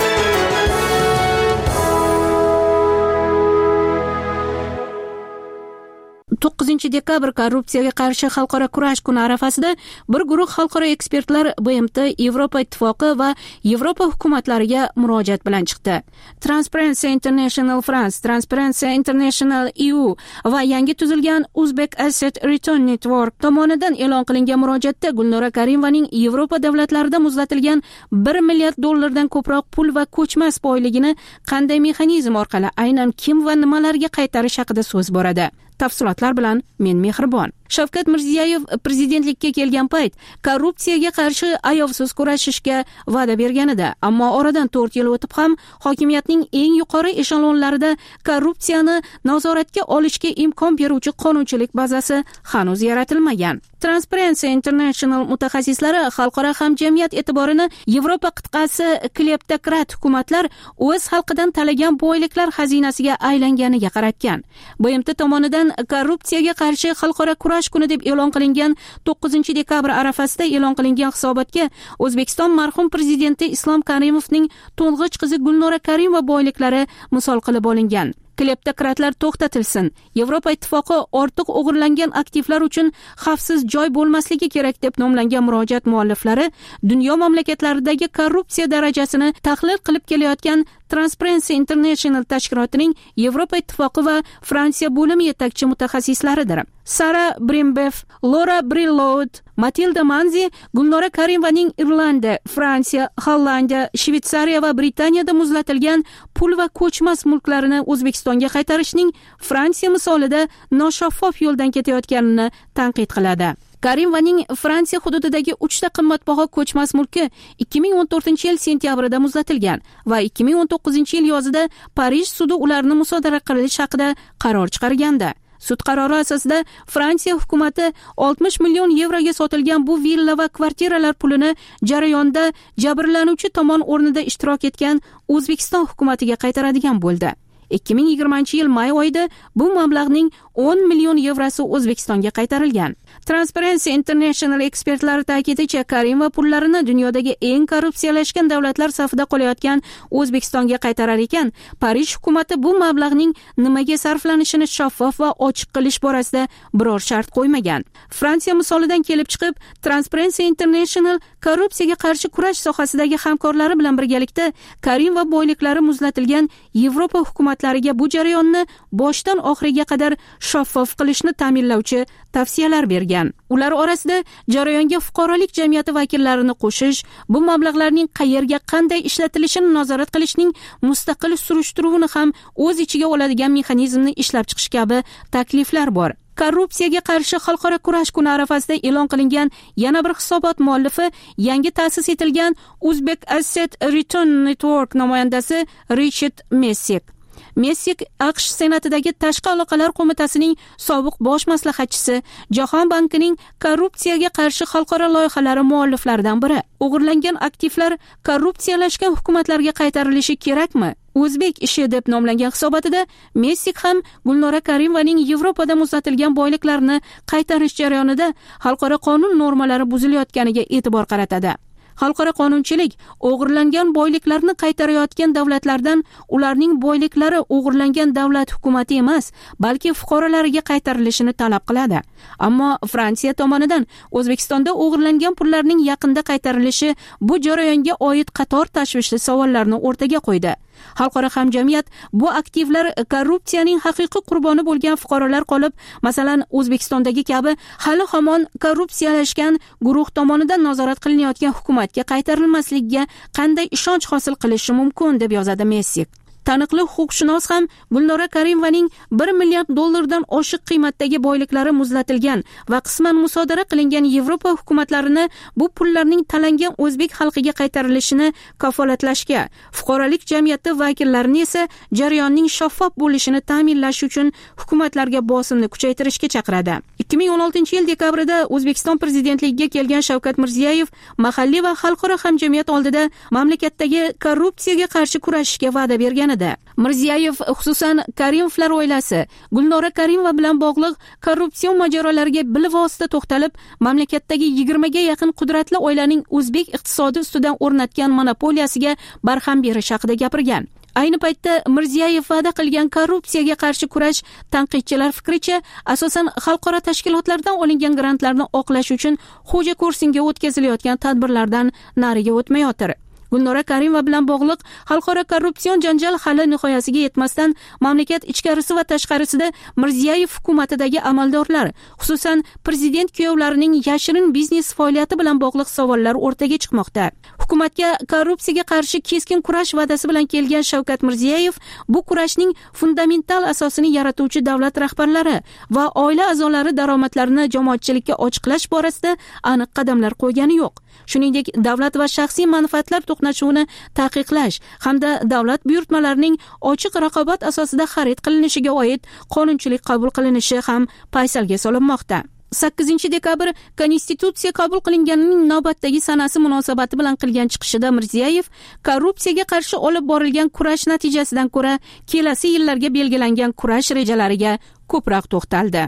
to'qqizinchi dekabr korrupsiyaga qarshi xalqaro kurash kuni arafasida bir guruh xalqaro ekspertlar B M T, Yevropa ittifoqi va Yevropa hukumatlariga murojaat bilan chiqdi. Transparency International France, Transparency International E U va yangi tuzilgan Uzbek Asset Return Network tomonidan e'lon qilingan murojaatda Gulnora Karimovaning Yevropa davlatlarida muzlatilgan bir milliard dollardan ko'proq pul va ko'chmas boyligini qanday mexanizm orqali aynan kim va nimalarga qaytarish haqida so'z boradi. Tafsilotlar bilan men Mehribon. Shavkat Mirziyoyev prezidentlikka kelgan payt korrupsiyaga qarshi ayovsiz kurashishga va'da berganida, ammo oradan to'rt yil o'tib ham hokimiyatning eng yuqori eshelonlarida korrupsiyani nazoratga olishga imkon beruvchi qonunchilik bazasi hanuz yaratilmagan. Transparency International mutaxassislari xalqaro hamjamiyat e'tiborini Yevropa qit'asi kleptokrat hukumatlar o'z xalqidan talagan boyliklar xazinasiga aylanganiga qaratgan. B M T tomonidan korrupsiyaga qarshi xalqaro kurash kuni deb e'lon qilingan to'qqizinchi dekabr arafasida e'lon qilingan hisobotga O'zbekiston marhum prezidenti Islom Karimovning to'ng'ich qizi Gulnora Karimova boyliklari misol qilib olingan. Kleptokratlar to'xtatilsin. Yevropa ittifoqi ortiq o'g'irlangan aktivlar uchun xavfsiz joy bo'lmasligi kerak deb nomlangan murojaat mualliflari dunyo mamlakatlaridagi korrupsiya darajasini tahlil qilib kelayotgan Transparency International tashkilotining Yevropa ittifoqi va Fransiya bo'limi yetakchi mutaxassislaridir. Sara Brimbev, Laura Brilloud, Matilda Manzi Gulnora Karimovaning Irlandiya, Fransiya, Hollandiya, Shvetsariya va Britaniyada muzlatilgan pul va ko'chmas mulklarini O'zbekistonga qaytarishning Fransiya misolida noshaffof yo'ldan ketayotganini tanqid qiladi. Karimovaning Fransiya hududidagi uchta qimmatbaho ko'chmas mulki ikki ming o'n to'rtinchi yil sentyabrida muzlatilgan va ikki ming o'n to'qqizinchi yil yozida Parij sudi ularni musodara qilish haqida qaror chiqargandi. Sud qarori asosida Fransiya hukumatati oltmish million yevroga sotilgan bu villa va kvartiralar pulini jarayonda jabrlanuvchi tomon o'rnida ishtirok etgan O'zbekiston hukumatiga qaytaradigan bo'ldi. ikki ming yigirmanchi yil may oyida bu mablag'ning o'n million yevrosi O'zbekistonga qaytarilgan. Transparency International ekspertlari ta'kidincha, Karimova pullarini dunyodagi eng korrupsiyalashgan davlatlar safida qolayotgan O'zbekistonga qaytarar ekan, Parij hukumati bu mablag'ning nimaga sarflanishini shaffof va ochiq qilish borasida biror shart qo'ymagan. Fransiya misolidan kelib chiqib, Transparency International korrupsiyaga qarshi kurash sohasidagi hamkorlari bilan birgalikda Karimova boyliklari muzlatilgan Yevropa hukumatlariga bu jarayonni boshdan oxiriga qadar shaffof qilishni ta'minlovchi tavsiyalar bergan. Ular orasida jarayonga fuqarolik jamiyati vakillarini qo'shish, bu mablag'larning qayerga qanday ishlatilishini nazorat qilishning mustaqil surishtiruvini ham o'z ichiga oladigan mexanizmni ishlab chiqish kabi takliflar bor. Korrupsiyaga qarshi xalqaro kurash kuni arafasida e'lon qilingan yana bir hisobot muallifi yangi ta'sis etilgan Uzbek Asset Return Network namoyandasi Richard Messik. Messik AQSh Senatidagi Tashqi aloqalar qo'mitasining sobiq bosh maslahatchisi, Jahon bankining korrupsiyaga qarshi xalqaro loyihalari mualliflaridan biri. O'g'irlangan aktivlar korrupsiyalashgan hukumatlarga qaytarilishi kerakmi? O'zbek ishi deb nomlangan hisobotida Messik ham Gulnora Karimovaning Yevropada muzlatilgan boyliklarini qaytarish jarayonida xalqaro qonun normalari buzilayotganiga e'tibor qaratadi. Xalqaro qonunchilik o'g'irlangan boyliklarni qaytarayotgan davlatlardan ularning boyliklari o'g'irlangan davlat hukumati emas, balki fuqarolariga qaytarilishini talab qiladi. Ammo Fransiya tomonidan O'zbekistonda o'g'irlangan pullarning yaqinda qaytarilishi bu jarayonga oid qator tashvishli savollarni o'rtaga qo'ydi. Xalqaro hamjamiyat bu aktivlar korrupsiyaning haqiqiy qurboni bo'lgan fuqarolar qolib, masalan, O'zbekistondagi kabi hali hamon korrupsiyalashgan guruh tomonidan nazorat qilinayotgan hukumatga qaytarilmasligiga qanday ishonch hosil qilishi mumkin deb yozadi Messik. Taniqli huquqshunos ham Gulnora Karimovaning bir milliard dollardan oshiq qiymatdagi boyliklari muzlatilgan va qisman musodara qilingan Yevropa hukumatlarini bu pullarning talangan o'zbek xalqiga qaytarilishini kafolatlashga, fuqarolik jamiyati vakillarini esa jarayonning shaffof bo'lishini ta'minlash uchun hukumatlarga bosimni kuchaytirishga chaqiradi. ikki ming o'n oltinchi yil dekabrida O'zbekiston prezidentligiga kelgan Shavkat Mirziyoyev mahalliy va xalqaro hamjamiyat oldida mamlakatdagi korrupsiyaga qarshi kurashishga va'da bergan edi. Mirziyoyev xususan Karimovlar oilasi, Gulnora Karimova bilan bog'liq korrupsiya mojarolariga bilvosita to'xtalib, mamlakatdagi yigirma ga yaqin qudratli oilaning o'zbek iqtisodi ustidan o'rnatgan monopoliyasiga barham berish haqida gapirgan. Ayni paytda Mirziyoyev va'da qilgan korrupsiyaga qarshi kurash tanqidchilar fikricha asosan xalqaro tashkilotlardan olingan grantlarni oqlash uchun xo'ja kursinga o'tkazilayotgan tadbirlardan nariga o'tmayotir. Gulnora Karimova bilan bog'liq xalqaro korrupsion janjal hali nihoyasiga yetmasdan mamlakat ichkarisi va tashqarisida Mirziyoyev hukumatidagi amaldorlar, xususan prezident kuyovlarining yashirin biznes faoliyati bilan bog'liq savollar o'rtaga chiqmoqda. Hukumatga korrupsiyaga qarshi keskin kurash va'dasi bilan kelgan Shavkat Mirziyoyev bu kurashning fundamental asosini yaratuvchi davlat rahbarlari va oila a'zolari daromadlarini jamoatchilikka ochiqlash borasida aniq qadamlar qo'ygani yo'q. Shuningdek, davlat va shaxsiy manfaatlar to'qnashuvini taqiqlash hamda davlat buyurtmalarining ochiq raqobat asosida xarid qilinishiga oid qonunchilik qabul qilinishi ham paysalga solinmoqda. sakkizinchi dekabr Konstitutsiya qabul qilinganining navbatdagi sanasi munosabati bilan qilgan chiqishida Mirziyoyev korrupsiyaga qarshi olib borilgan kurash natijasidan ko'ra kelasi yillarga belgilangan kurash rejalariga ko'proq to'xtaldi.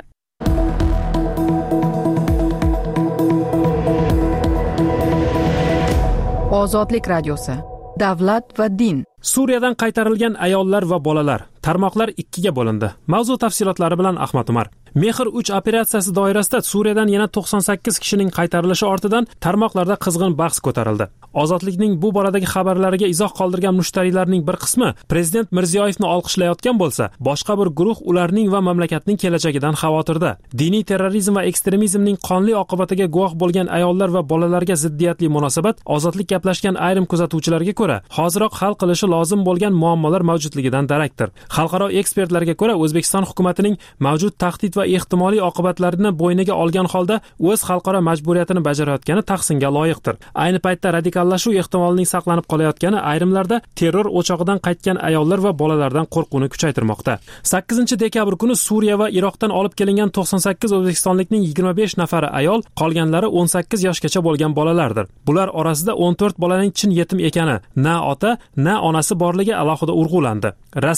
Ozodlik radiosi. Davlat va din. Suriyadan qaytarilgan ayollar va bolalar. Tarmoqlar ikkiga bo'lindi. Mavzu tafsilotlari bilan Ahmad Umar. Mehr uch operatsiyasi doirasida Suriyadan yana to'qson sakkiz kishining qaytarilishi ortidan tarmoqlarda qizg'in bahs ko'tarildi. Ozodlikning bu boradagi xabarlariga izoh qoldirgan mushtariylarning bir qismi prezident Mirziyoyevni olqishlayotgan bo'lsa, boshqa bir guruh ularning va mamlakatning kelajagidan xavotirda. Diniy terrorizm va ekstremizmning qonli oqibatiga guvoh bo'lgan ayollar va bolalarga ziddiyatli munosabat ozodlik gaplashgan ayrim kuzatuvchilarga ko'ra, hoziroq hal qilishi lozim bo'lgan muammolar mavjudligidan darakdir. Xalqaro ekspertlarga ko'ra, O'zbekiston hukumatining mavjud tahdid va ehtimoliy oqibatlarini bo'yniga olgan holda o'z xalqaro majburiyatini bajarayotgani tahsinga loyiqdir. Ayni paytda radikallashuv ehtimolining saqlanib qolayotgani ayrimlarda terror o'chog'idan qaytgan ayollar va bolalardan qo'rquvni kuchaytirmoqda. sakkizinchi dekabr kuni Suriya va Iroqdan olib kelingan to'qson sakkiz o'zbekistonlikning yigirma besh nafari ayol, qolganlari o'n sakkiz yoshgacha bo'lgan bolalardir. Bular orasida o'n to'rt bolaning chin yetim ekani, na ota, na onasi borligi alohida urg'ulandi. Rasmiy bayonot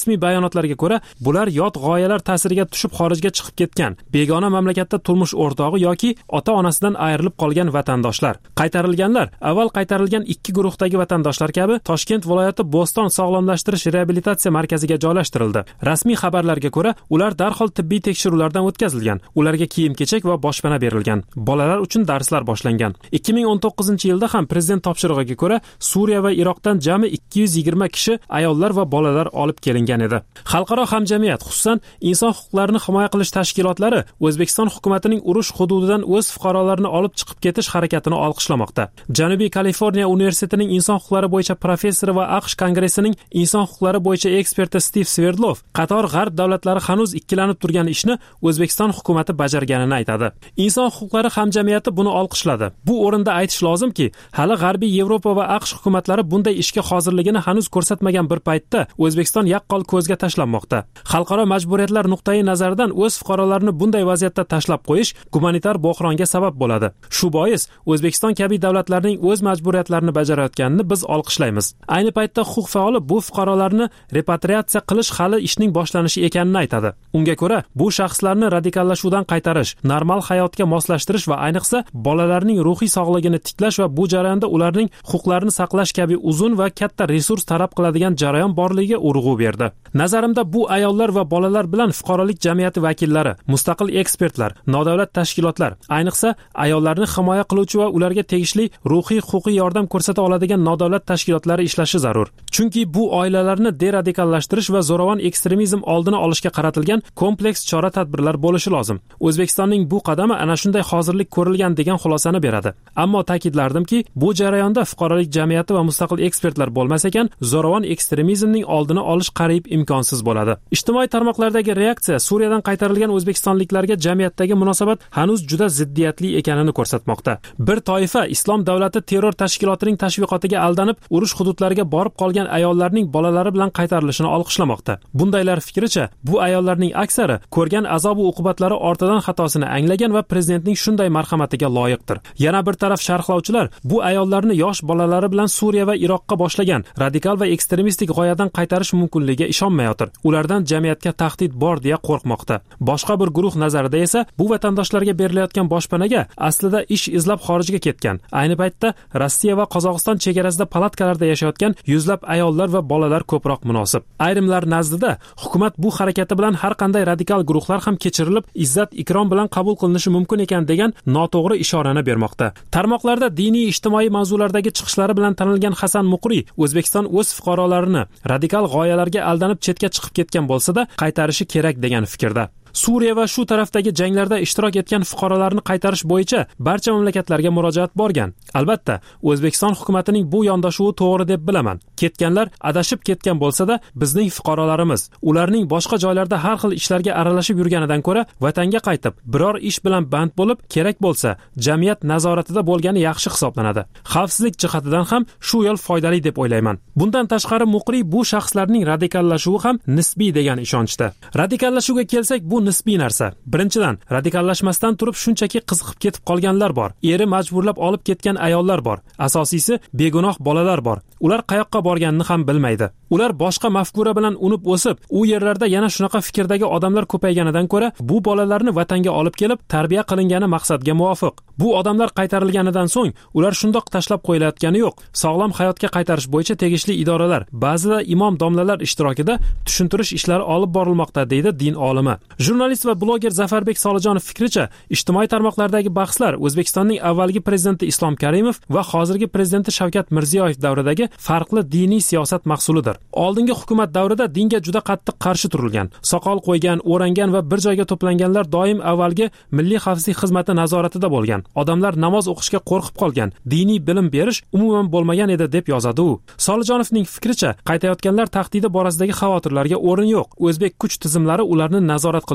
bayonotlarga ko'ra, bular yot g'oyalar ta'siriga tushib xorijga chiqib ketgan, begona mamlakatda turmush o'rtog'i yoki ota-onasidan ayrilib qolgan vatandoshlar. Qaytarilganlar avval qaytarilgan ikki guruhdagi vatandoshlar kabi Toshkent viloyati Bo'ston sog'lomlashtirish reabilitatsiya markaziga joylashtirildi. Rasmiy xabarlarga ko'ra, ular darhol tibbiy tekshiruvlardan o'tkazilgan. Ularga kiyim-kechak va boshpana berilgan. Bolalar uchun darslar boshlangan. ikki ming o'n to'qqizinchi yilda ham prezident topshirig'iga ko'ra Suriya va Iroqdan jami ikki yuz yigirma kishi ayollar va bolalar olib kelingan edi. Xalqaro hamjamiyat, xususan inson huquqlarini himoya qilish tashkilotlari O'zbekiston hukumatining urush hududidan o'z fuqarolarini olib chiqib ketish harakatini olqishlamoqda. Janubiy Kaliforniya universitetining inson huquqlari bo'yicha professori va AQSh kongressining inson huquqlari bo'yicha eksperti Steve Sverdlov qator g'arb davlatlari hanuz ikkilanib turgan ishni O'zbekiston hukumati bajarganini aytadi. Inson huquqlari hamjamiyati buni olqishladi. Bu o'rinda aytish lozimki, hali G'arbiy Yevropa va AQSh hukumatlari bunday ishga hozirligini hanuz ko'rsatmagan bir paytda O'zbekiston yaqqol ko'zga tashlanmoqda. Xalqaro majburiyatlar nuqtai nazaridan o'z fuqarolarini bunday vaziyatda tashlab qo'yish gumanitar bo'hronga sabab bo'ladi. Shu bois O'zbekiston kabi davlatlarning o'z majburiyatlarini bajarayotganini biz olqishlaymiz. Ayni paytda huquq faoli bu fuqarolarni repatriatsiya qilish hali ishning boshlanishi ekanini aytadi. Unga ko'ra, bu shaxslarni radikallashuvdan qaytarish, normal hayotga moslashtirish va ayniqsa bolalarning ruhiy sog'lig'ini tiklash va bu jarayonda ularning huquqlarini saqlash kabi uzun va katta resurs talab qiladigan jarayon borligiga urg'u berdi. Nazarimda bu ayollar va bolalar bilan fuqarolik jamiyati vakillari, mustaqil ekspertlar, nodavlat tashkilotlar, ayniqsa ayollarni himoya qiluvchi va ularga tegishli ruhiy huquqiy yordam ko'rsata oladigan nodavlat tashkilotlari ishlashi zarur. Chunki bu oilalarni deradikallashtirish va zo'ravon ekstremizm oldini olishga qaratilgan kompleks chora-tadbirlar bo'lishi lozim. O'zbekistonning bu qadami ana shunday hozirlik ko'rilgan degan xulosani beradi. Ammo ta'kidlardimki, bu jarayonda fuqarolik jamiyati va mustaqil ekspertlar bo'lmas ekan, zo'ravon ekstremizmning oldini olish qariyb imkonsiz bo'ladi. Ijtimoiy tarmoqlardagi reaksiya Suriyadan qaytarilgan o'zbekistonliklarga jamiyatdagi munosabat hanuz juda ziddiyatli ekanini ko'rsatmoqda. Bir toifa Islom davlati terror tashkilotining tashviqotiga aldanib, urush hududlariga borib qolgan ayollarning bolalari bilan qaytarilishini olqishlamoqda. Bundaylar fikricha, bu ayollarning aksari ko'rgan azob va uqubatlari ortidan xatosini anglagan va prezidentning shunday marhamatiga loyiqdir. Yana bir taraf sharhlovchilar bu ayollarni yosh bolalari bilan Suriya va Iroqqa boshlagan radikal va ekstremistik g'oyadan qaytarish mumkinligiga ishonmayotir. Ulardan jamiyatga tahdid bor deya qo'rqmoqda. Boshqa bir guruh nazarida esa bu vatandoshlarga berilayotgan boshpanaga aslida ish izlab xorijga ketgan, ayni paytda Rossiya va Qozog'iston chegarasida palatkalarda yashayotgan yuzlab ayollar va bolalar ko'proq munosib. Ayrimlar nazdida hukumat bu harakati bilan har qanday radikal guruhlar ham kechirilib, izzat ikrom bilan qabul qilinishi mumkin ekan degan noto'g'ri ishorani bermoqda. Tarmoqlarda diniy ijtimoiy mavzulardagi chiqishlari bilan tanilgan Hasan Muqri O'zbekiston o'z fuqarolarini radikal g'oyalarga aldanib chetga chiqib ketgan bo'lsa-da, qaytarishi kerak degan fikrda. Suriya va shu tarafdagi janglarda ishtirok etgan fuqarolarni qaytarish bo'yicha barcha mamlakatlarga murojaat borgan. Albatta, O'zbekiston hukumatining bu yondashuvi to'g'ri deb bilaman. Ketganlar adashib ketgan bo'lsa-da, bizning fuqarolarimiz, ularning boshqa joylarda har xil ishlarga aralashib yurganidan ko'ra, vatanga qaytib, biror ish bilan band bo'lib, kerak bo'lsa, jamiyat nazoratida bo'lgani yaxshi hisoblanadi. Xavfsizlik jihatidan ham shu yo'l foydali deb o'ylayman. Bundan tashqari Muqri bu shaxslarning radikallashuvi ham nisbiy degan ishonchda. Radikallashuvga kelsak, bu nisbiy narsa. Birinchidan, radikallashmasdan turib shunchaki qiziqib ketib qolganlar bor. Eri majburlab olib ketgan ayollar bor. Asosiysi, begunoh bolalar bor. Ular qayoqqa borganini ham bilmaydi. Ular boshqa mafkura bilan unib o'sib, u yerlarda yana shunaqa fikrdagi odamlar ko'payganidan ko'ra, bu bolalarni vatanga olib kelib tarbiya qilingani maqsadga muvofiq. Bu odamlar qaytarilganidan so'ng ular shundoq tashlab qo'yilayotgani yo'q. Sog'lom hayotga qaytarish bo'yicha tegishli idoralar, ba'zida imom domlalar ishtirokida tushuntirish ishlari olib borilmoqda, deydi din olimi. Jurnalist va bloger Zafarbek Solijonov fikricha, ijtimoiy tarmoqlardagi bahslar O'zbekistonning avvalgi prezidenti Islom Karimov va hozirgi prezidenti Shavkat Mirziyoyev davridagi farqli diniy siyosat mahsulidir. Oldingi hukumat davrida dinga juda qattiq qarshi turilgan. Soqol qo'ygan, o'rangan va bir joyga to'planganlar doim avvalgi Milliy xavfsizlik xizmati nazoratida bo'lgan. Odamlar namoz o'qishga qo'rqib qolgan. Diniy bilim berish umuman bo'lmagan edi deb yozadi u. Solijonovning fikricha, qaytayotganlar tahdidi borasidagi xavotirlarga o'rin yo'q. O'zbek kuch tizimlari ularni nazorat qilish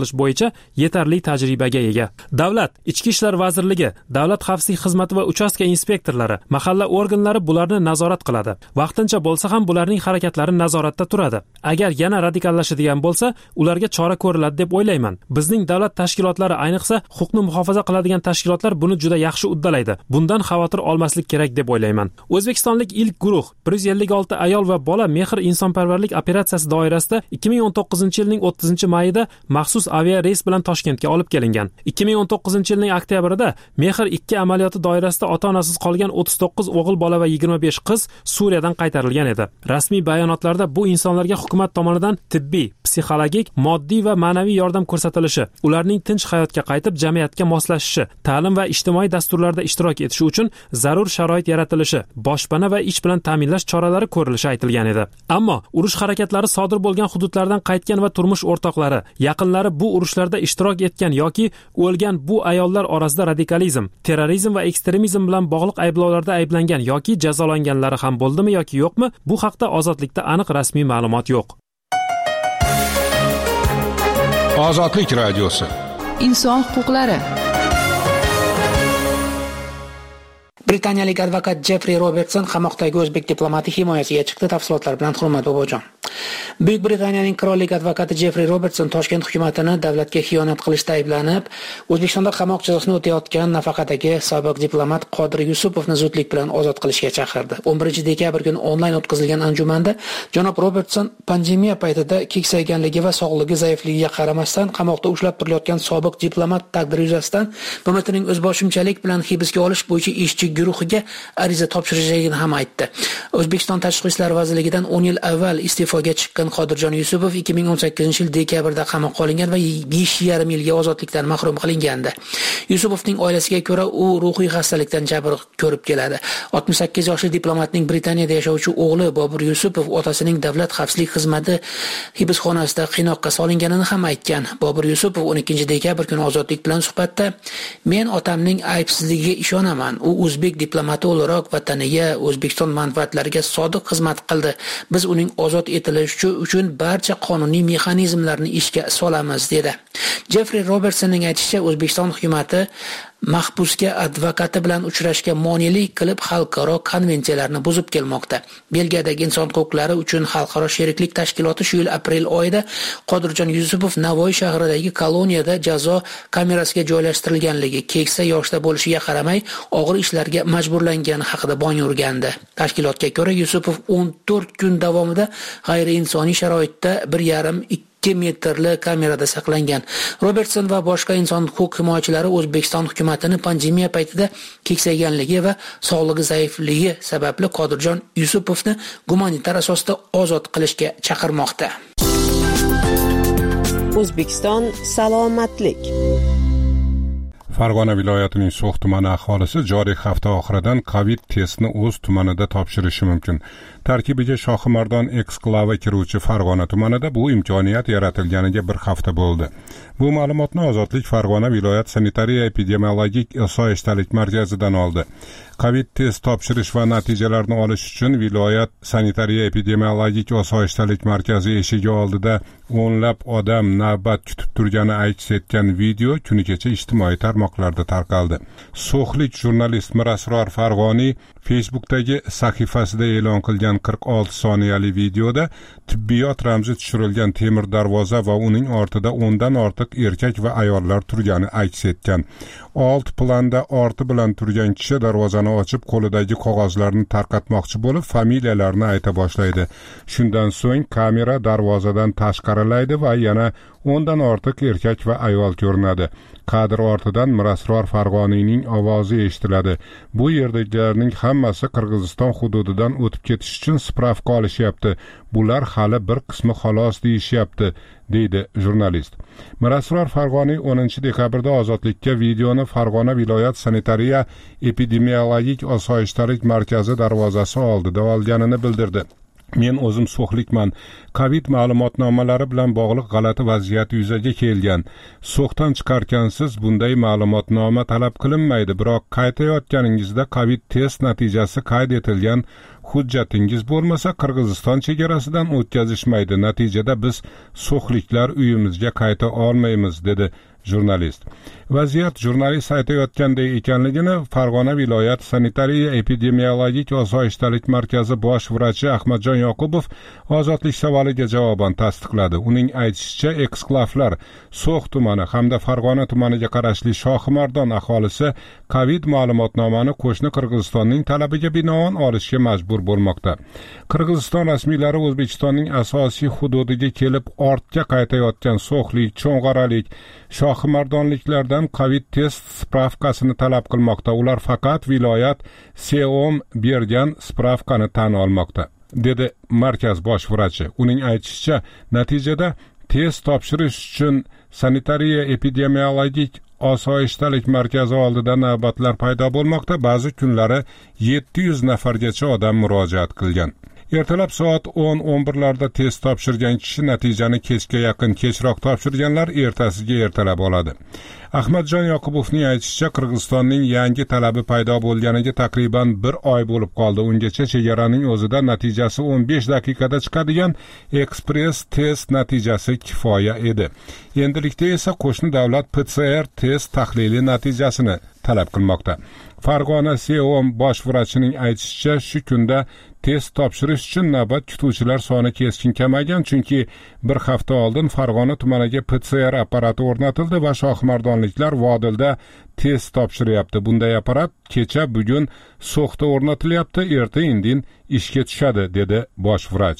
olish bo'yicha yetarli tajribaga ega. Davlat ichki ishlar vazirligi, davlat xavfsizlik xizmati va uchastka inspektorlari, mahalla organlari bularni nazorat qiladi. Vaqtincha bo'lsa ham bularning harakatlari nazoratda turadi. Agar yana radikallashadigan bo'lsa, ularga chora ko'riladi deb o'ylayman. Bizning davlat tashkilotlari, ayniqsa huquqni muhofaza qiladigan tashkilotlar buni juda yaxshi uddalaydi. Bundan xavotir olmaslik kerak deb o'ylayman. O'zbekistonlik ilk guruh bir yuz ellik olti ayol va bola mehr insonparvarlik operatsiyasi doirasida ikki ming o'n to'qqizinchi yilning o'ttizinchi mayida maxsus avia reys bilan Toshkentga olib kelingan. ikki ming o'n to'qqizinchi yilning oktyabrida Mehr ikki amaliyoti doirasida ota-onasiz qolgan o'ttiz to'qqiz o'g'il bola va yigirma besh qiz Suriyadan qaytarilgan edi. Rasmiy bayonotlarda bu insonlarga hukumat tomonidan tibbiy, psixologik, moddiy va ma'naviy yordam ko'rsatilishi, ularning tinch hayotga qaytib jamiyatga moslashishi, ta'lim va ijtimoiy dasturlarda ishtirok etishi uchun zarur sharoit yaratilishi, boshpana va ish bilan ta'minlash choralari ko'rilishi aytilgan edi. Ammo urush harakatlari sodir bo'lgan hududlardan qaytgan va turmush o'rtoqlari, yaqinlari bu urushlarda ishtirok etgan yoki o'lgan bu ayollar orasida radikalizm, terrorizm va ekstremizm bilan bog'liq ayblovlarda ayblangan yoki jazolanganlari ham bo'ldimi yoki yo'qmi? Bu haqda Ozodlikda aniq rasmiy ma'lumot yo'q. Ozodlik radiosi. Inson huquqlari. Britaniyalik advokat Jeffrey Robertson qamoqdagi o'zbek diplomati himoyasiga chiqdi. Tafsilotlar bilan Hurmat Bobojon. Buyuk Britaniyaning qirollik advokati Jeffrey Robertson Toshkent hukumatini davlatga xiyonat qilishda ayblanib, O'zbekistonda qamoq jazosini o'tayotgan nafaqadagi sobiq diplomat Qodir Yusupovni zudlik bilan ozod qilishga chaqirdi. o'n birinchi dekabr kuni onlayn o'tkazilgan anjumanda janob Robertson pandemiya paytida keksayganligi va sog'ligi zaifligiga qaramasdan qamoqda ushlab turilayotgan sobiq diplomat taqdiri yuzasidan B M Tning o'zboshimchalik bilan hibsga olish bo'yicha ishchi guruhiga ariza topshirishligini ham aytdi. O'zbekiston Tashqi ishlar vazirligidan o'n yil avval iste'foga chiqqan Qodirjon Yusupov ikki ming o'n sakkizinchi yil dekabrda qamoqqa olingan va besh yarim yilga ozodlikdan mahrum qilingandi. Yusupovning oilasiga ko'ra, u ruhiy xastalikdan jabr ko'rib keladi. oltmish sakkiz yoshli diplomatning Britaniyada yashovchi o'g'li Bobur Yusupov otasining davlat xavfsizlik xizmati hibsxonasida qiynoqqa solinganini ham aytgan. Bobur Yusupov o'n ikkinchi dekabr kuni Ozodlik bilan suhbatda "Men otamning aybsizligiga ishonaman. U o'zbek diplomati o'laroq vataniga, O'zbekiston manfaatlariga sodiq xizmat qildi. Biz uning ozod etilishi uchun barcha qonuniy mexanizmlarni ishga solamiz", dedi. Jeffrey Robertsonning aytishicha, O'zbekiston hukumatı mahbusga advokati bilan uchrashga monelik qilib xalqaro konvensiyalarni buzib kelmoqda. Belgiyadagi inson huquqlari uchun xalqaro sheriklik tashkiloti shu yil aprel oyida Qodirjon Yusupov Navoiy shahridagi koloniyada jazo kamerasiga joylashtirilganligi, keksa yoshda bo'lishiga qaramay og'ir ishlarga majburlangani haqida bong urgandi. Tashkilotga ko'ra, Yusupov o'n to'rt kun davomida g'ayriinsoniy sharoitda bir yarim ikki metrli kamerada saqlangan. Robertson va boshqa inson huquq himoyachilari O'zbekiston hukumatini pandemiya paytida keksayganligi va sog'ligi zaifligi sababli Qodirjon Yusupovni gumanitar asosda ozod qilishga chaqirmoqda. O'zbekiston salomatlik. Farg'ona viloyatining So'x tumani aholisi joriy hafta oxiridan Covid testni o'z tumanida topshirishi mumkin. Tarkibiga Shohimardon eksklavi kiruvchi Farg'ona tumanida bu imkoniyat yaratilganiga bir hafta bo'ldi. Bu ma'lumotni Ozodlik Farg'ona viloyat sanitariya epidemiologik osoyishtalik markazidan oldi. Covid test topshirish va natijalarini olish uchun viloyat sanitariya epidemiologik osoyishtalik markazi eshigi oldida o'nlab odam navbat kutib turgani aks etgan video kuni kecha ijtimoiy tarmoqlarda tarqaldi. So'xlik jurnalist Mirasror Farg'oniy Facebookdagi sahifasida e'lon qilgan qirq olti soniyali videoda tibbiyot ramzi tushirilgan temir darvoza va uning ortida o'ndan ortiq erkak va ayollar turgani aks etgan. Alt planda orti bilan turgan kishi darvozani ochib qo'lidagi qog'ozlarni tarqatmoqchi bo'lib familiyalarni ayta boshlaydi. Shundan so'ng kamera darvozadan tashqarilaydi va yana o'ndan ortiq erkak va ayol ko'rinadi. Kadr ortidan Mirasror Farg'oniyning ovozi eshitiladi. Bu yerdagilarning hammasi Qirg'iziston hududidan o'tib ketish uchun spravka olishyapti. Bular hali bir qismi xolos deyishyapti, deydi jurnalist. Mirasror Farg'oniy o'ninchi dekabrda Ozodlikka videoni Farg'ona viloyat sanitariya epidemiologik osoyishtalik markazi darvozasi oldida olganini bildirdi. Men o'zim so'xlikman. Covid ma'lumotnomalari bilan bog'liq g'alati vaziyat yuzaga kelgan. So'xdan chiqarkansiz bunday ma'lumotnoma talab qilinmaydi, biroq qaytayotganingizda Covid test natijasi qayd etilgan hujjatingiz bo'lmasa Qirg'iziston chegarasidan o'tkazishmaydi. Natijada biz so'xliklar uyimizga qayta olmaymiz, dedi jurnalist. Vaziyat jurnalist aytayotganday ekanligini Farg'ona viloyat sanitariya epidemiologik osoyishtalik markazi bosh vrachi Ahmadjon Yoqubov ozodlik savoliga javoban tasdiqladi. Uning aytishicha, eksklavlar So'x tumani hamda Farg'ona tumaniga qarashli Shohimardon aholisi Covid ma'lumotnomani qo'shni Qirg'izistonning talabiga binoan olishga majbur bo'lmoqda. Qirg'iziston rasmiylari O'zbekistonning asosiy hududiga kelib ortga qaytayotgan so'xlik, cho'ng'aralik, shohimardonliklardan Covid test spravkasini talab qilmoqda. Ular faqat viloyat SEOM bergan spravkani tan olmoqda, dedi markaz bosh vrachi. Uning aytishicha, natijada test topshirish uchun sanitariya epidemiologik osoyishtalik markazi oldida navbatlar paydo bo'lmoqda. Ba'zi kunlari yetti yuz nafargacha odam murojaat qilgan. Ertalab soat o'n o'n birlarda test topshirgan kishi natijani kechga yaqin, kechroq topshirganlar ertasiga ertalab oladi. Ahmadjon Yoqubovning aytishicha, Qirg'izistonning yangi talabi paydo bo'lganiga taqriban bir oy bo'lib qoldi. Ungacha chegaraning o'zida natijasi o'n besh daqiqada chiqadigan ekspress test natijasi kifoya edi. Endilikda esa qo'shni davlat P C R test tahlili natijasini talab qilmoqda. Farg'ona SEOM bosh vrachining aytishicha, shu kunda test topshirish uchun navbat kutuvchilar soni keskin kamaygan, chunki bir hafta oldin Farg'ona tumaniga P C R apparati o'rnatildi va shohimardonliklar Vodilda test topshiryapti. Bunday apparat kecha bugun So'xda o'rnatilyapti, erta indin ishga tushadi, dedi bosh vrach.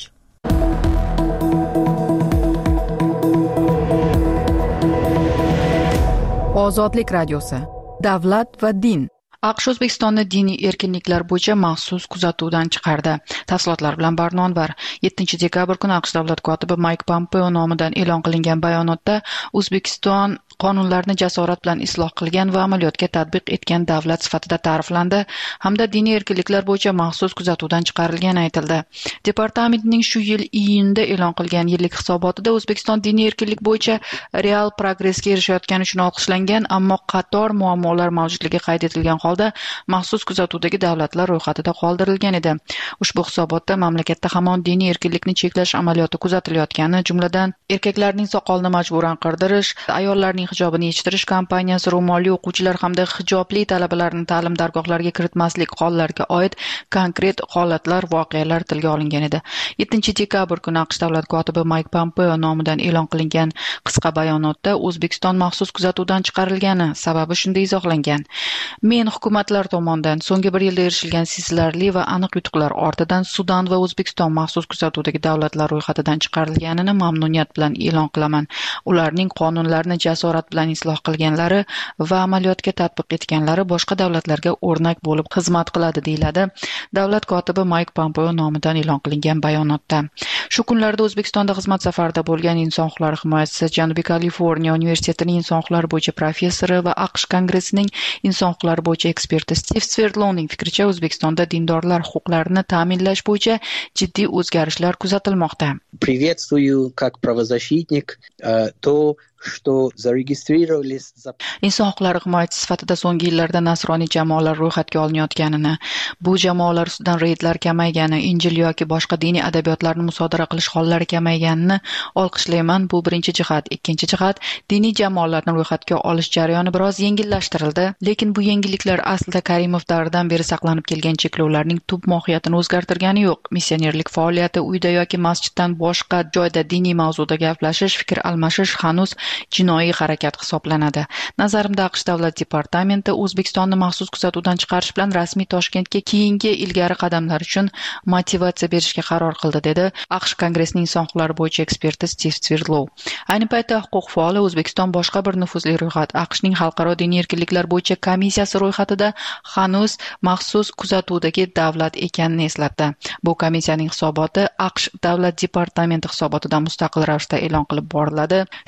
Ozodlik radiosi. Davlat va din. AQSh O'zbekistonni diniy erkinliklar bo'yicha maxsus kuzatuvdan chiqardi. Tafsilotlar bilan Barno Anvar. yettinchi dekabr kuni AQSh davlat kotibi Mike Pompeo nomidan e'lon qilingan bayonotda O'zbekiston qonunlarni jasorat bilan isloh qilgan va amaliyotga tatbiq etgan davlat sifatida ta'riflandi hamda diniy erkinliklar bo'yicha maxsus kuzatuvdan chiqarilgani aytildi. Departamentning shu yil iyunda e'lon qilgan yillik hisobotida O'zbekiston diniy erkinlik bo'yicha real progressga erishayotgani uchun olqishlangan, ammo qator muammolar mavjudligi qayd etilgan holda maxsus kuzatuvdagi davlatlar ro'yxatida qoldirilgan edi. Ushbu hisobotda mamlakatda hamon diniy erkinlikni cheklash amaliyoti kuzatilayotgani, jumladan erkaklarning soqolini majburan qirdirish, ayollarning hijobini yechtirish kampaniyasi, ro'molli o'quvchilar hamda hijobli talabalarni ta'lim dargohlariga kiritmaslik hollariga oid konkret holatlar, voqealar tilga olingan edi. yettinchi dekabr kuni AQSh davlat kotibi Mike Pompeo nomidan e'lon qilingan qisqa bayonotda O'zbekiston maxsus kuzatuvdan chiqarilgani sababi shunday izohlangan. Men hukumatlar tomonidan so'nggi bir yilda erishilgan sezilarli va aniq yutuqlar ortidan Sudan va O'zbekiston maxsus kuzatuvdagi davlatlar ro'yxatidan chiqarilganini mamnuniyat bilan e'lon qilaman. Ularning qonunlarni jasorat bilan isloh qilganlari va amaliyotga tatbiq etganlari boshqa davlatlarga o'rnak bo'lib xizmat qiladi, deyiladi davlat kotibi Mike Pompeo nomidan e'lon qilingan bayonotda. Shu kunlarda O'zbekistonda xizmat safarida bo'lgan inson huquqlari himoyachisi, Janubiy Kaliforniya universitetining inson huquqlari bo'yicha professori va AQSh kongressining inson huquqlari bo'yicha eksperti Steve Sverdlovning fikricha, O'zbekistonda dindorlar huquqlarini ta'minlash bo'yicha jiddiy o'zgarishlar kuzatilmoqda. Приветствую как правозащитник то, что зарегистрировались. Inson huquqlari himoyachisi sifatida so'nggi yillarda nasroniy jamoalar ro'yxatga olinayotganini, bu jamoalar ustidan reydlar kamaygani, Injil yoki boshqa diniy adabiyotlarni musodara qilish hollari kamayganini olqishlayman. Bu birinchi jihat. Ikkinchi jihat, diniy jamoalarni ro'yxatga olish jarayoni biroz yengillashtirildi, lekin bu yengilliklar aslida Karimov davridan beri saqlanib kelgan cheklovlarning tub mohiyatini o'zgartirgani yo'q. Missionerlik faoliyati, uyda yoki masjiddan boshqa joyda diniy mavzuda gaplashish, fikr almashish hanuz jinoiy harakat hisoblanadi. Nazarimda AQSh davlat departamenti O'zbekistonni maxsus kuzatuvdan chiqarish bilan rasmiy Toshkentga keyingi ilgari qadamlar uchun motivatsiya berishga qaror qildi, dedi AQSh kongressining inson huquqlari bo'yicha eksperti Steve Sverdlov. Ayni paytda huquq faoli O'zbekiston boshqa bir nufuzli ro'yxat, AQShning xalqaro diniy erkinliklar bo'yicha komissiyasi ro'yxatida hanuz maxsus kuzatuvdagi davlat ekanini eslatdi. Bu komissiyaning hisoboti AQSh davlat departamenti hisobotidan mustaqil ravishda e'lon qilib boriladi. Steve Sverdlov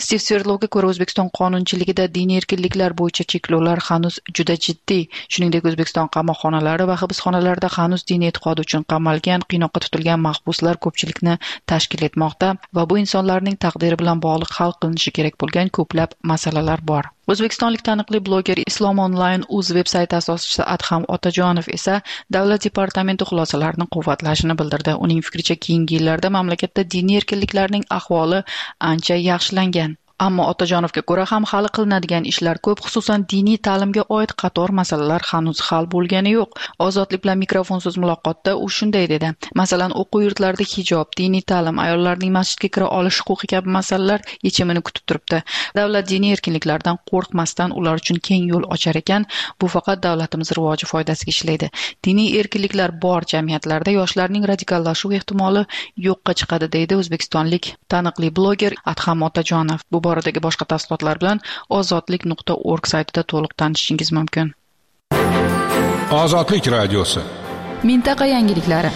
Aytlovga ko'ra, O'zbekiston qonunchiligida diniy erkinliklar bo'yicha cheklovlar hanuz juda jiddiy. Shuningdek, O'zbekiston qamoqxonalari va hibsxonalarida hanuz diniy e'tiqodi uchun qamalgan, qiynoqqa tutilgan mahbuslar ko'pchilikni tashkil etmoqda va bu insonlarning taqdiri bilan bog'liq hal qilinishi kerak bo'lgan ko'plab masalalar bor. O'zbekistonlik taniqli bloger Islom Online uz veb-sayti asoschisi Adham Otajonov esa Davlat departamenti xulosalarini quvvatlashini bildirdi. Uning fikricha, keyingi yillarda mamlakatda diniy erkinliklarning ahvoli ancha yaxshilangan. Ammo Otajonovga ko'ra ham hali qilinadigan ishlar ko'p, xususan diniy ta'limga oid qator masalalar hanuz hal bo'lgani yo'q. Ozodlik bilan mikrofonsiz muloqotda u shunday dedi: Masalan, o'quv yurtlarida hijob, diniy ta'lim, ayollarning masjidga kira olish huquqi kabi masalalar yechimini kutib turibdi. Davlat diniy erkinliklardan qo'rqmasdan ular uchun keng yo'l ochar ekan, bu faqat davlatimiz rivoji foydasiga ishlaydi. Diniy erkinliklar bor jamiyatlarda yoshlarning radikallashuv ehtimoli yo'qqa chiqadi, deydi o'zbekistonlik taniqli bloger Adham Otajonov. Bu boradagi boshqa tafsilotlar bilan ozodlik nuqta org saytida to'liq tanishishingiz mumkin. Ozodlik radiosi. Mintaqa yangiliklari.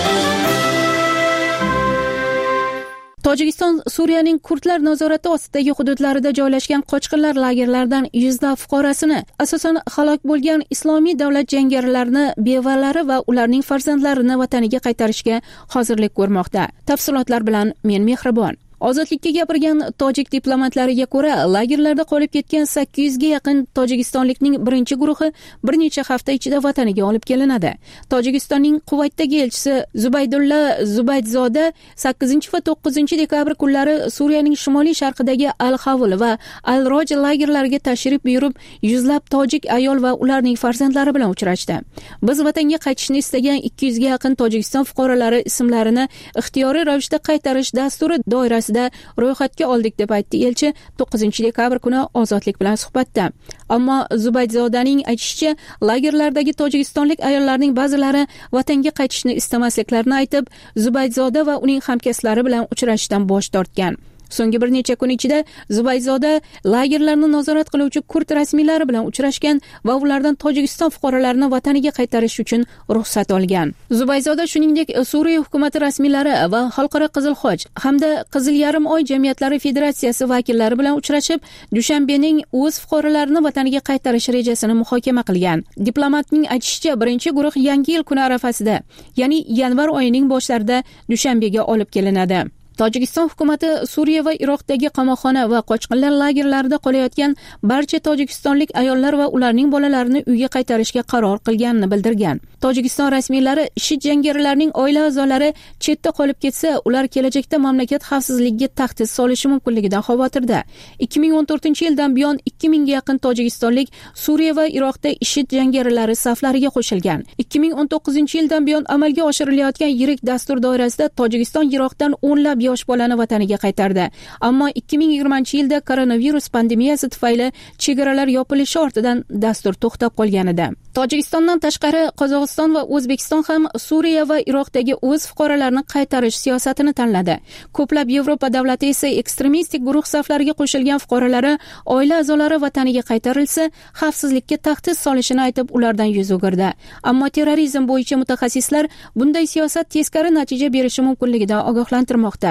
Tojikiston Suriyaning kurdlar nazorati ostidagi hududlarida joylashgan qochqinlar lagerlaridan yuzlab fuqarosini, asosan halok bo'lgan Islomiy davlat jangarilarini, bevalari va ularning farzandlarini vataniga qaytarishga hozirlik ko'rmoqda. Tafsilotlar bilan men Mehribon. Ozodlikka gapirgan tojik diplomatlariga ko'ra, lagerlarda qolib ketgan sakkiz yuzga yaqin tojikistonlikning birinchi guruhi bir necha hafta ichida vataniga olib kelinadi. Tojikistonning Quvaytdagi elchisi Zubaydulla Zubaydzoda sakkizinchi va to'qqizinchi dekabr kunlari Suriyaning shimoliy sharqidagi Al-Havl va Al-Roj lagerlariga tashrif buyurib, yuzlab tojik ayol va ularning farzandlari bilan uchrashdi. Biz vatanga qaytishni istagan ikki yuzga yaqin Tojikiston fuqarolari ismlarini ixtiyoriy ravishda qaytarish dasturi doirasida ro'yxatga oldik, deb aytdi elchi to'qqizinchi dekabr kuni Ozodlik bilan suhbatda. Ammo Zubaydzodaning aytishicha, lagerlardagi tojikistonlik ayollarning ba'zilari vatanga qaytishni istamasliklarini aytib, Zubaydzoda va uning hamkasblari bilan uchrashishdan bosh tortgan. So'nggi bir necha kun ichida Zubayzoda lagerlarni nazorat qiluvchi kurd rasmiylari bilan uchrashgan va ulardan Tojikiston fuqarolarini vataniga qaytarish uchun ruxsat olgan. Zubayzoda shuningdek Suriya hukumati rasmiylari va Xalqaro Qizil Xoch hamda Qizil yarim oy jamiyatlari federatsiyasi vakillari bilan uchrashib, Dushanbening o'z fuqarolarini vataniga qaytarish rejasini muhokama qilgan. Diplomatning aytishicha, birinchi guruh Yangi yil kuni arafasida, ya'ni yanvar oyining boshlarida Dushanbega olib kelinadi. Tojikiston hukumati Suriya va Iroqdagi qamoqxona va qochqinlar lagerlarida qolayotgan barcha tojikistonlik ayollar va ularning bolalarini uyga qaytarishga qaror qilganini bildirgan. Tojikiston rasmiylari IShID jangarilarining oila a'zolari chetda qolib ketsa, ular kelajakda mamlakat xavfsizligiga tahdid solishi mumkinligidan xavotirda. ikki ming o'n to'rtinchi yildan buyon ikki mingga yaqin tojikistonlik Suriya va Iroqda IShID jangarilari saflariga qo'shilgan. ikki ming o'n to'qqizinchi yildan buyon amalga oshirilayotgan yirik dastur doirasida Tojikiston Iroqdan o'nlab yosh bolani vataniga qaytardi. Ammo ikki ming yigirmanchi yilda koronavirus pandemiyasi tufayli chegaralar yopilishi ortidan dastur to'xtab qolgan edi. Tojikistondan tashqari Qozog'iston va O'zbekiston ham Suriya va Iroqdagi o'z fuqarolarini qaytarish siyosatini tanladi. Ko'plab Yevropa davlatlari esa ekstremistik guruh saflariga qo'shilgan fuqarolari oila a'zolari vataniga qaytarilsa, xavfsizlikka tahdid solishini aytib, ulardan yuz o'girdi. Ammo terrorizm bo'yicha mutaxassislar bunday siyosat teskari natija berishi mumkinligidan ogohlantirmoqda.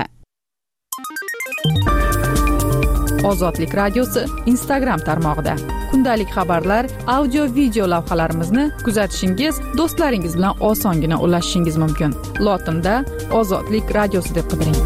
Ozodlik radiosi Instagram tarmog'ida kundalik xabarlar, audio video lavhalarimizni kuzatishingiz, do'stlaringiz bilan osongina ulashishingiz mumkin. Lotinda Ozodlik radiosi deb qidiring.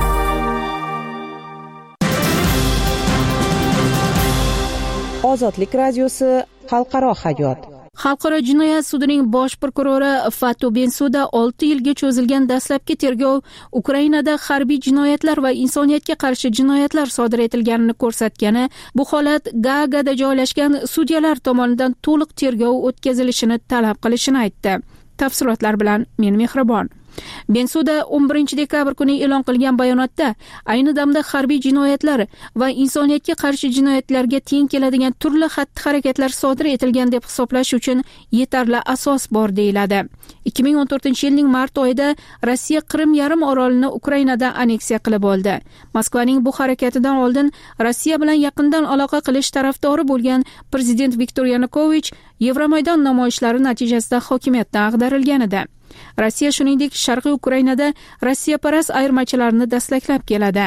Ozodlik radiosi xalqaro hayot. Xalqaro jinoyat sudining bosh prokurori Fatu Bensuda olti yilga cho'zilgan dastlabki tergov Ukrainada harbiy jinoyatlar va insoniyatga qarshi jinoyatlar sodir etilganini ko'rsatgani, bu holat Gaagada joylashgan sudyalar tomonidan to'liq tergov o'tkazilishini talab qilishini aytdi. Tafsilotlar bilan men Mehribon. Bensuda o'n birinchi dekabr kuni e'lon qilgan bayonotda ayni damda harbiy jinoyatlar va insoniyatga qarshi jinoyatlarga teng keladigan turli xatti-harakatlar sodir etilgan deb hisoblash uchun yetarli asos bor deyiladi. ikki ming o'n to'rtinchi yilning mart oyida Rossiya Qrim yarim orolini Ukrainadan anneksiya qilib oldi. Moskvaning bu harakatidan oldin Rossiya bilan yaqindan aloqa qilish tarafdori bo'lgan prezident Viktor Yanukovich Yevromaydon namoyishlari natijasida hokimiyatdan ag'darilgan edi. Rossiya shuningdek Sharqiy Ukrainada Rossiyaparast ayirmachilarni dastaklab keladi.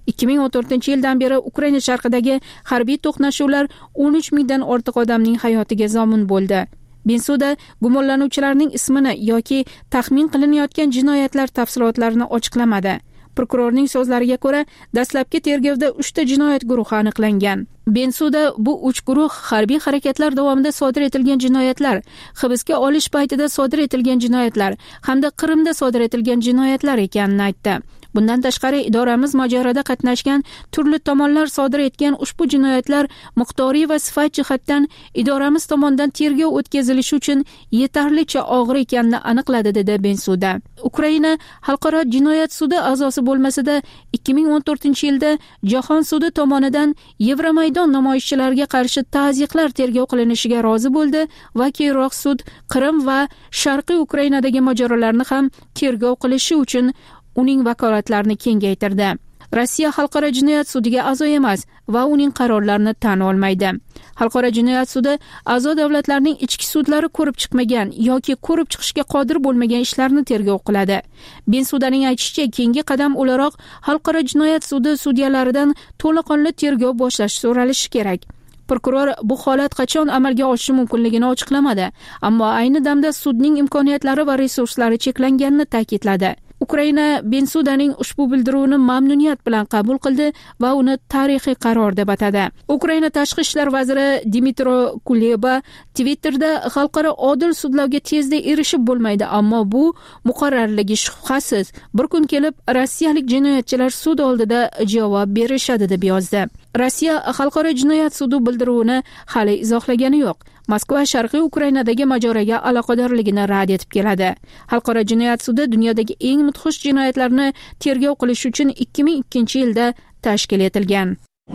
ikki ming o'n to'rtinchi yildan beri Ukraina sharqidagi harbiy to'qnashuvlar o'n uch mingdan ortiq odamning hayotiga zomin bo'ldi. Bensuda gumonlanuvchilarning ismini yoki taxmin qilinayotgan jinoyatlar tafsilotlarini ochiqlamadi. Prokurorning so'zlariga ko'ra, dastlabki tergovda uchta jinoyat guruhi aniqlangan. Bensuda bu uch guruh harbiy harakatlar davomida sodir etilgan jinoyatlar, hibsga olish paytida sodir etilgan jinoyatlar hamda Qrimda sodir etilgan jinoyatlar ekanini aytdi. Bundan tashqari, idoramiz mojaroda qatnashgan turli tomonlar sodir etgan ushbu jinoyatlar miqdoriy va sifat jihatdan idoramiz tomonidan tergov o'tkazilishi uchun yetarlicha og'ir ekanini aniqladi, dedi Bensuda. Ukraina xalqaro jinoyat sudi a'zosi bo'lmasida ikki ming o'n to'rtinchi yilda Jahon sudi tomonidan Yevromaydon namoyishchilariga qarshi ta'ziqlar tergov qilinishiga rozi bo'ldi va keyinroq sud Qrim va Sharqiy Ukrainadagi mojarolarni ham tergov qilishi uchun uning vakolatlarini kengaytirdi. Rossiya xalqaro jinoyat sudiga a'zo emas va uning qarorlarini tan olmaydi. Xalqaro jinoyat sudi a'zo davlatlarning ichki sudlari ko'rib chiqmagan yoki ko'rib chiqishga qodir bo'lmagan ishlarni tergov qiladi. Bensudaning aytishicha, keyingi qadam o'laroq xalqaro jinoyat sudi sudyalaridan to'laqonli tergov boshlash so'ralishi kerak. Prokuror bu holat qachon amalga oshishi mumkinligini ochiqlamadi, ammo ayni damda sudning imkoniyatlari va resurslari cheklanganini ta'kidladi. Ukraina Bensudaning ushbu bildiruvini mamnuniyat bilan qabul qildi va uni tarixiy qaror deb atadi. Ukraina tashqi ishlar vaziri Dmitro Kuleba Twitterda xalqaro odil sudlovga tezda erishib bo'lmaydi, ammo bu muqarrarligi shubhasiz. Bir kun kelib rossiyalik jinoyatchilar sud oldida javob berishadi deb yozdi. Rossiya xalqaro jinoyat sudi bildiruvini hali izohlagani yo'q. Moskva Sharqiy Ukrainadagi mojaroga aloqadorligini rad etib keladi. Xalqaro jinoyat sudi dunyodagi eng mudhish jinoyatlarni tergov qilish uchun ikki ming ikkinchi yilda tashkil etilgan.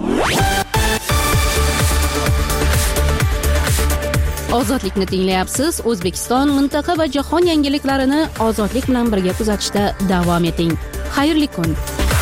Ozodlikni tinglayapsiz. O'zbekiston, mintaqa va jahon yangiliklarini ozodlik bilan birga kuzatishda davom eting. Xayrli kun.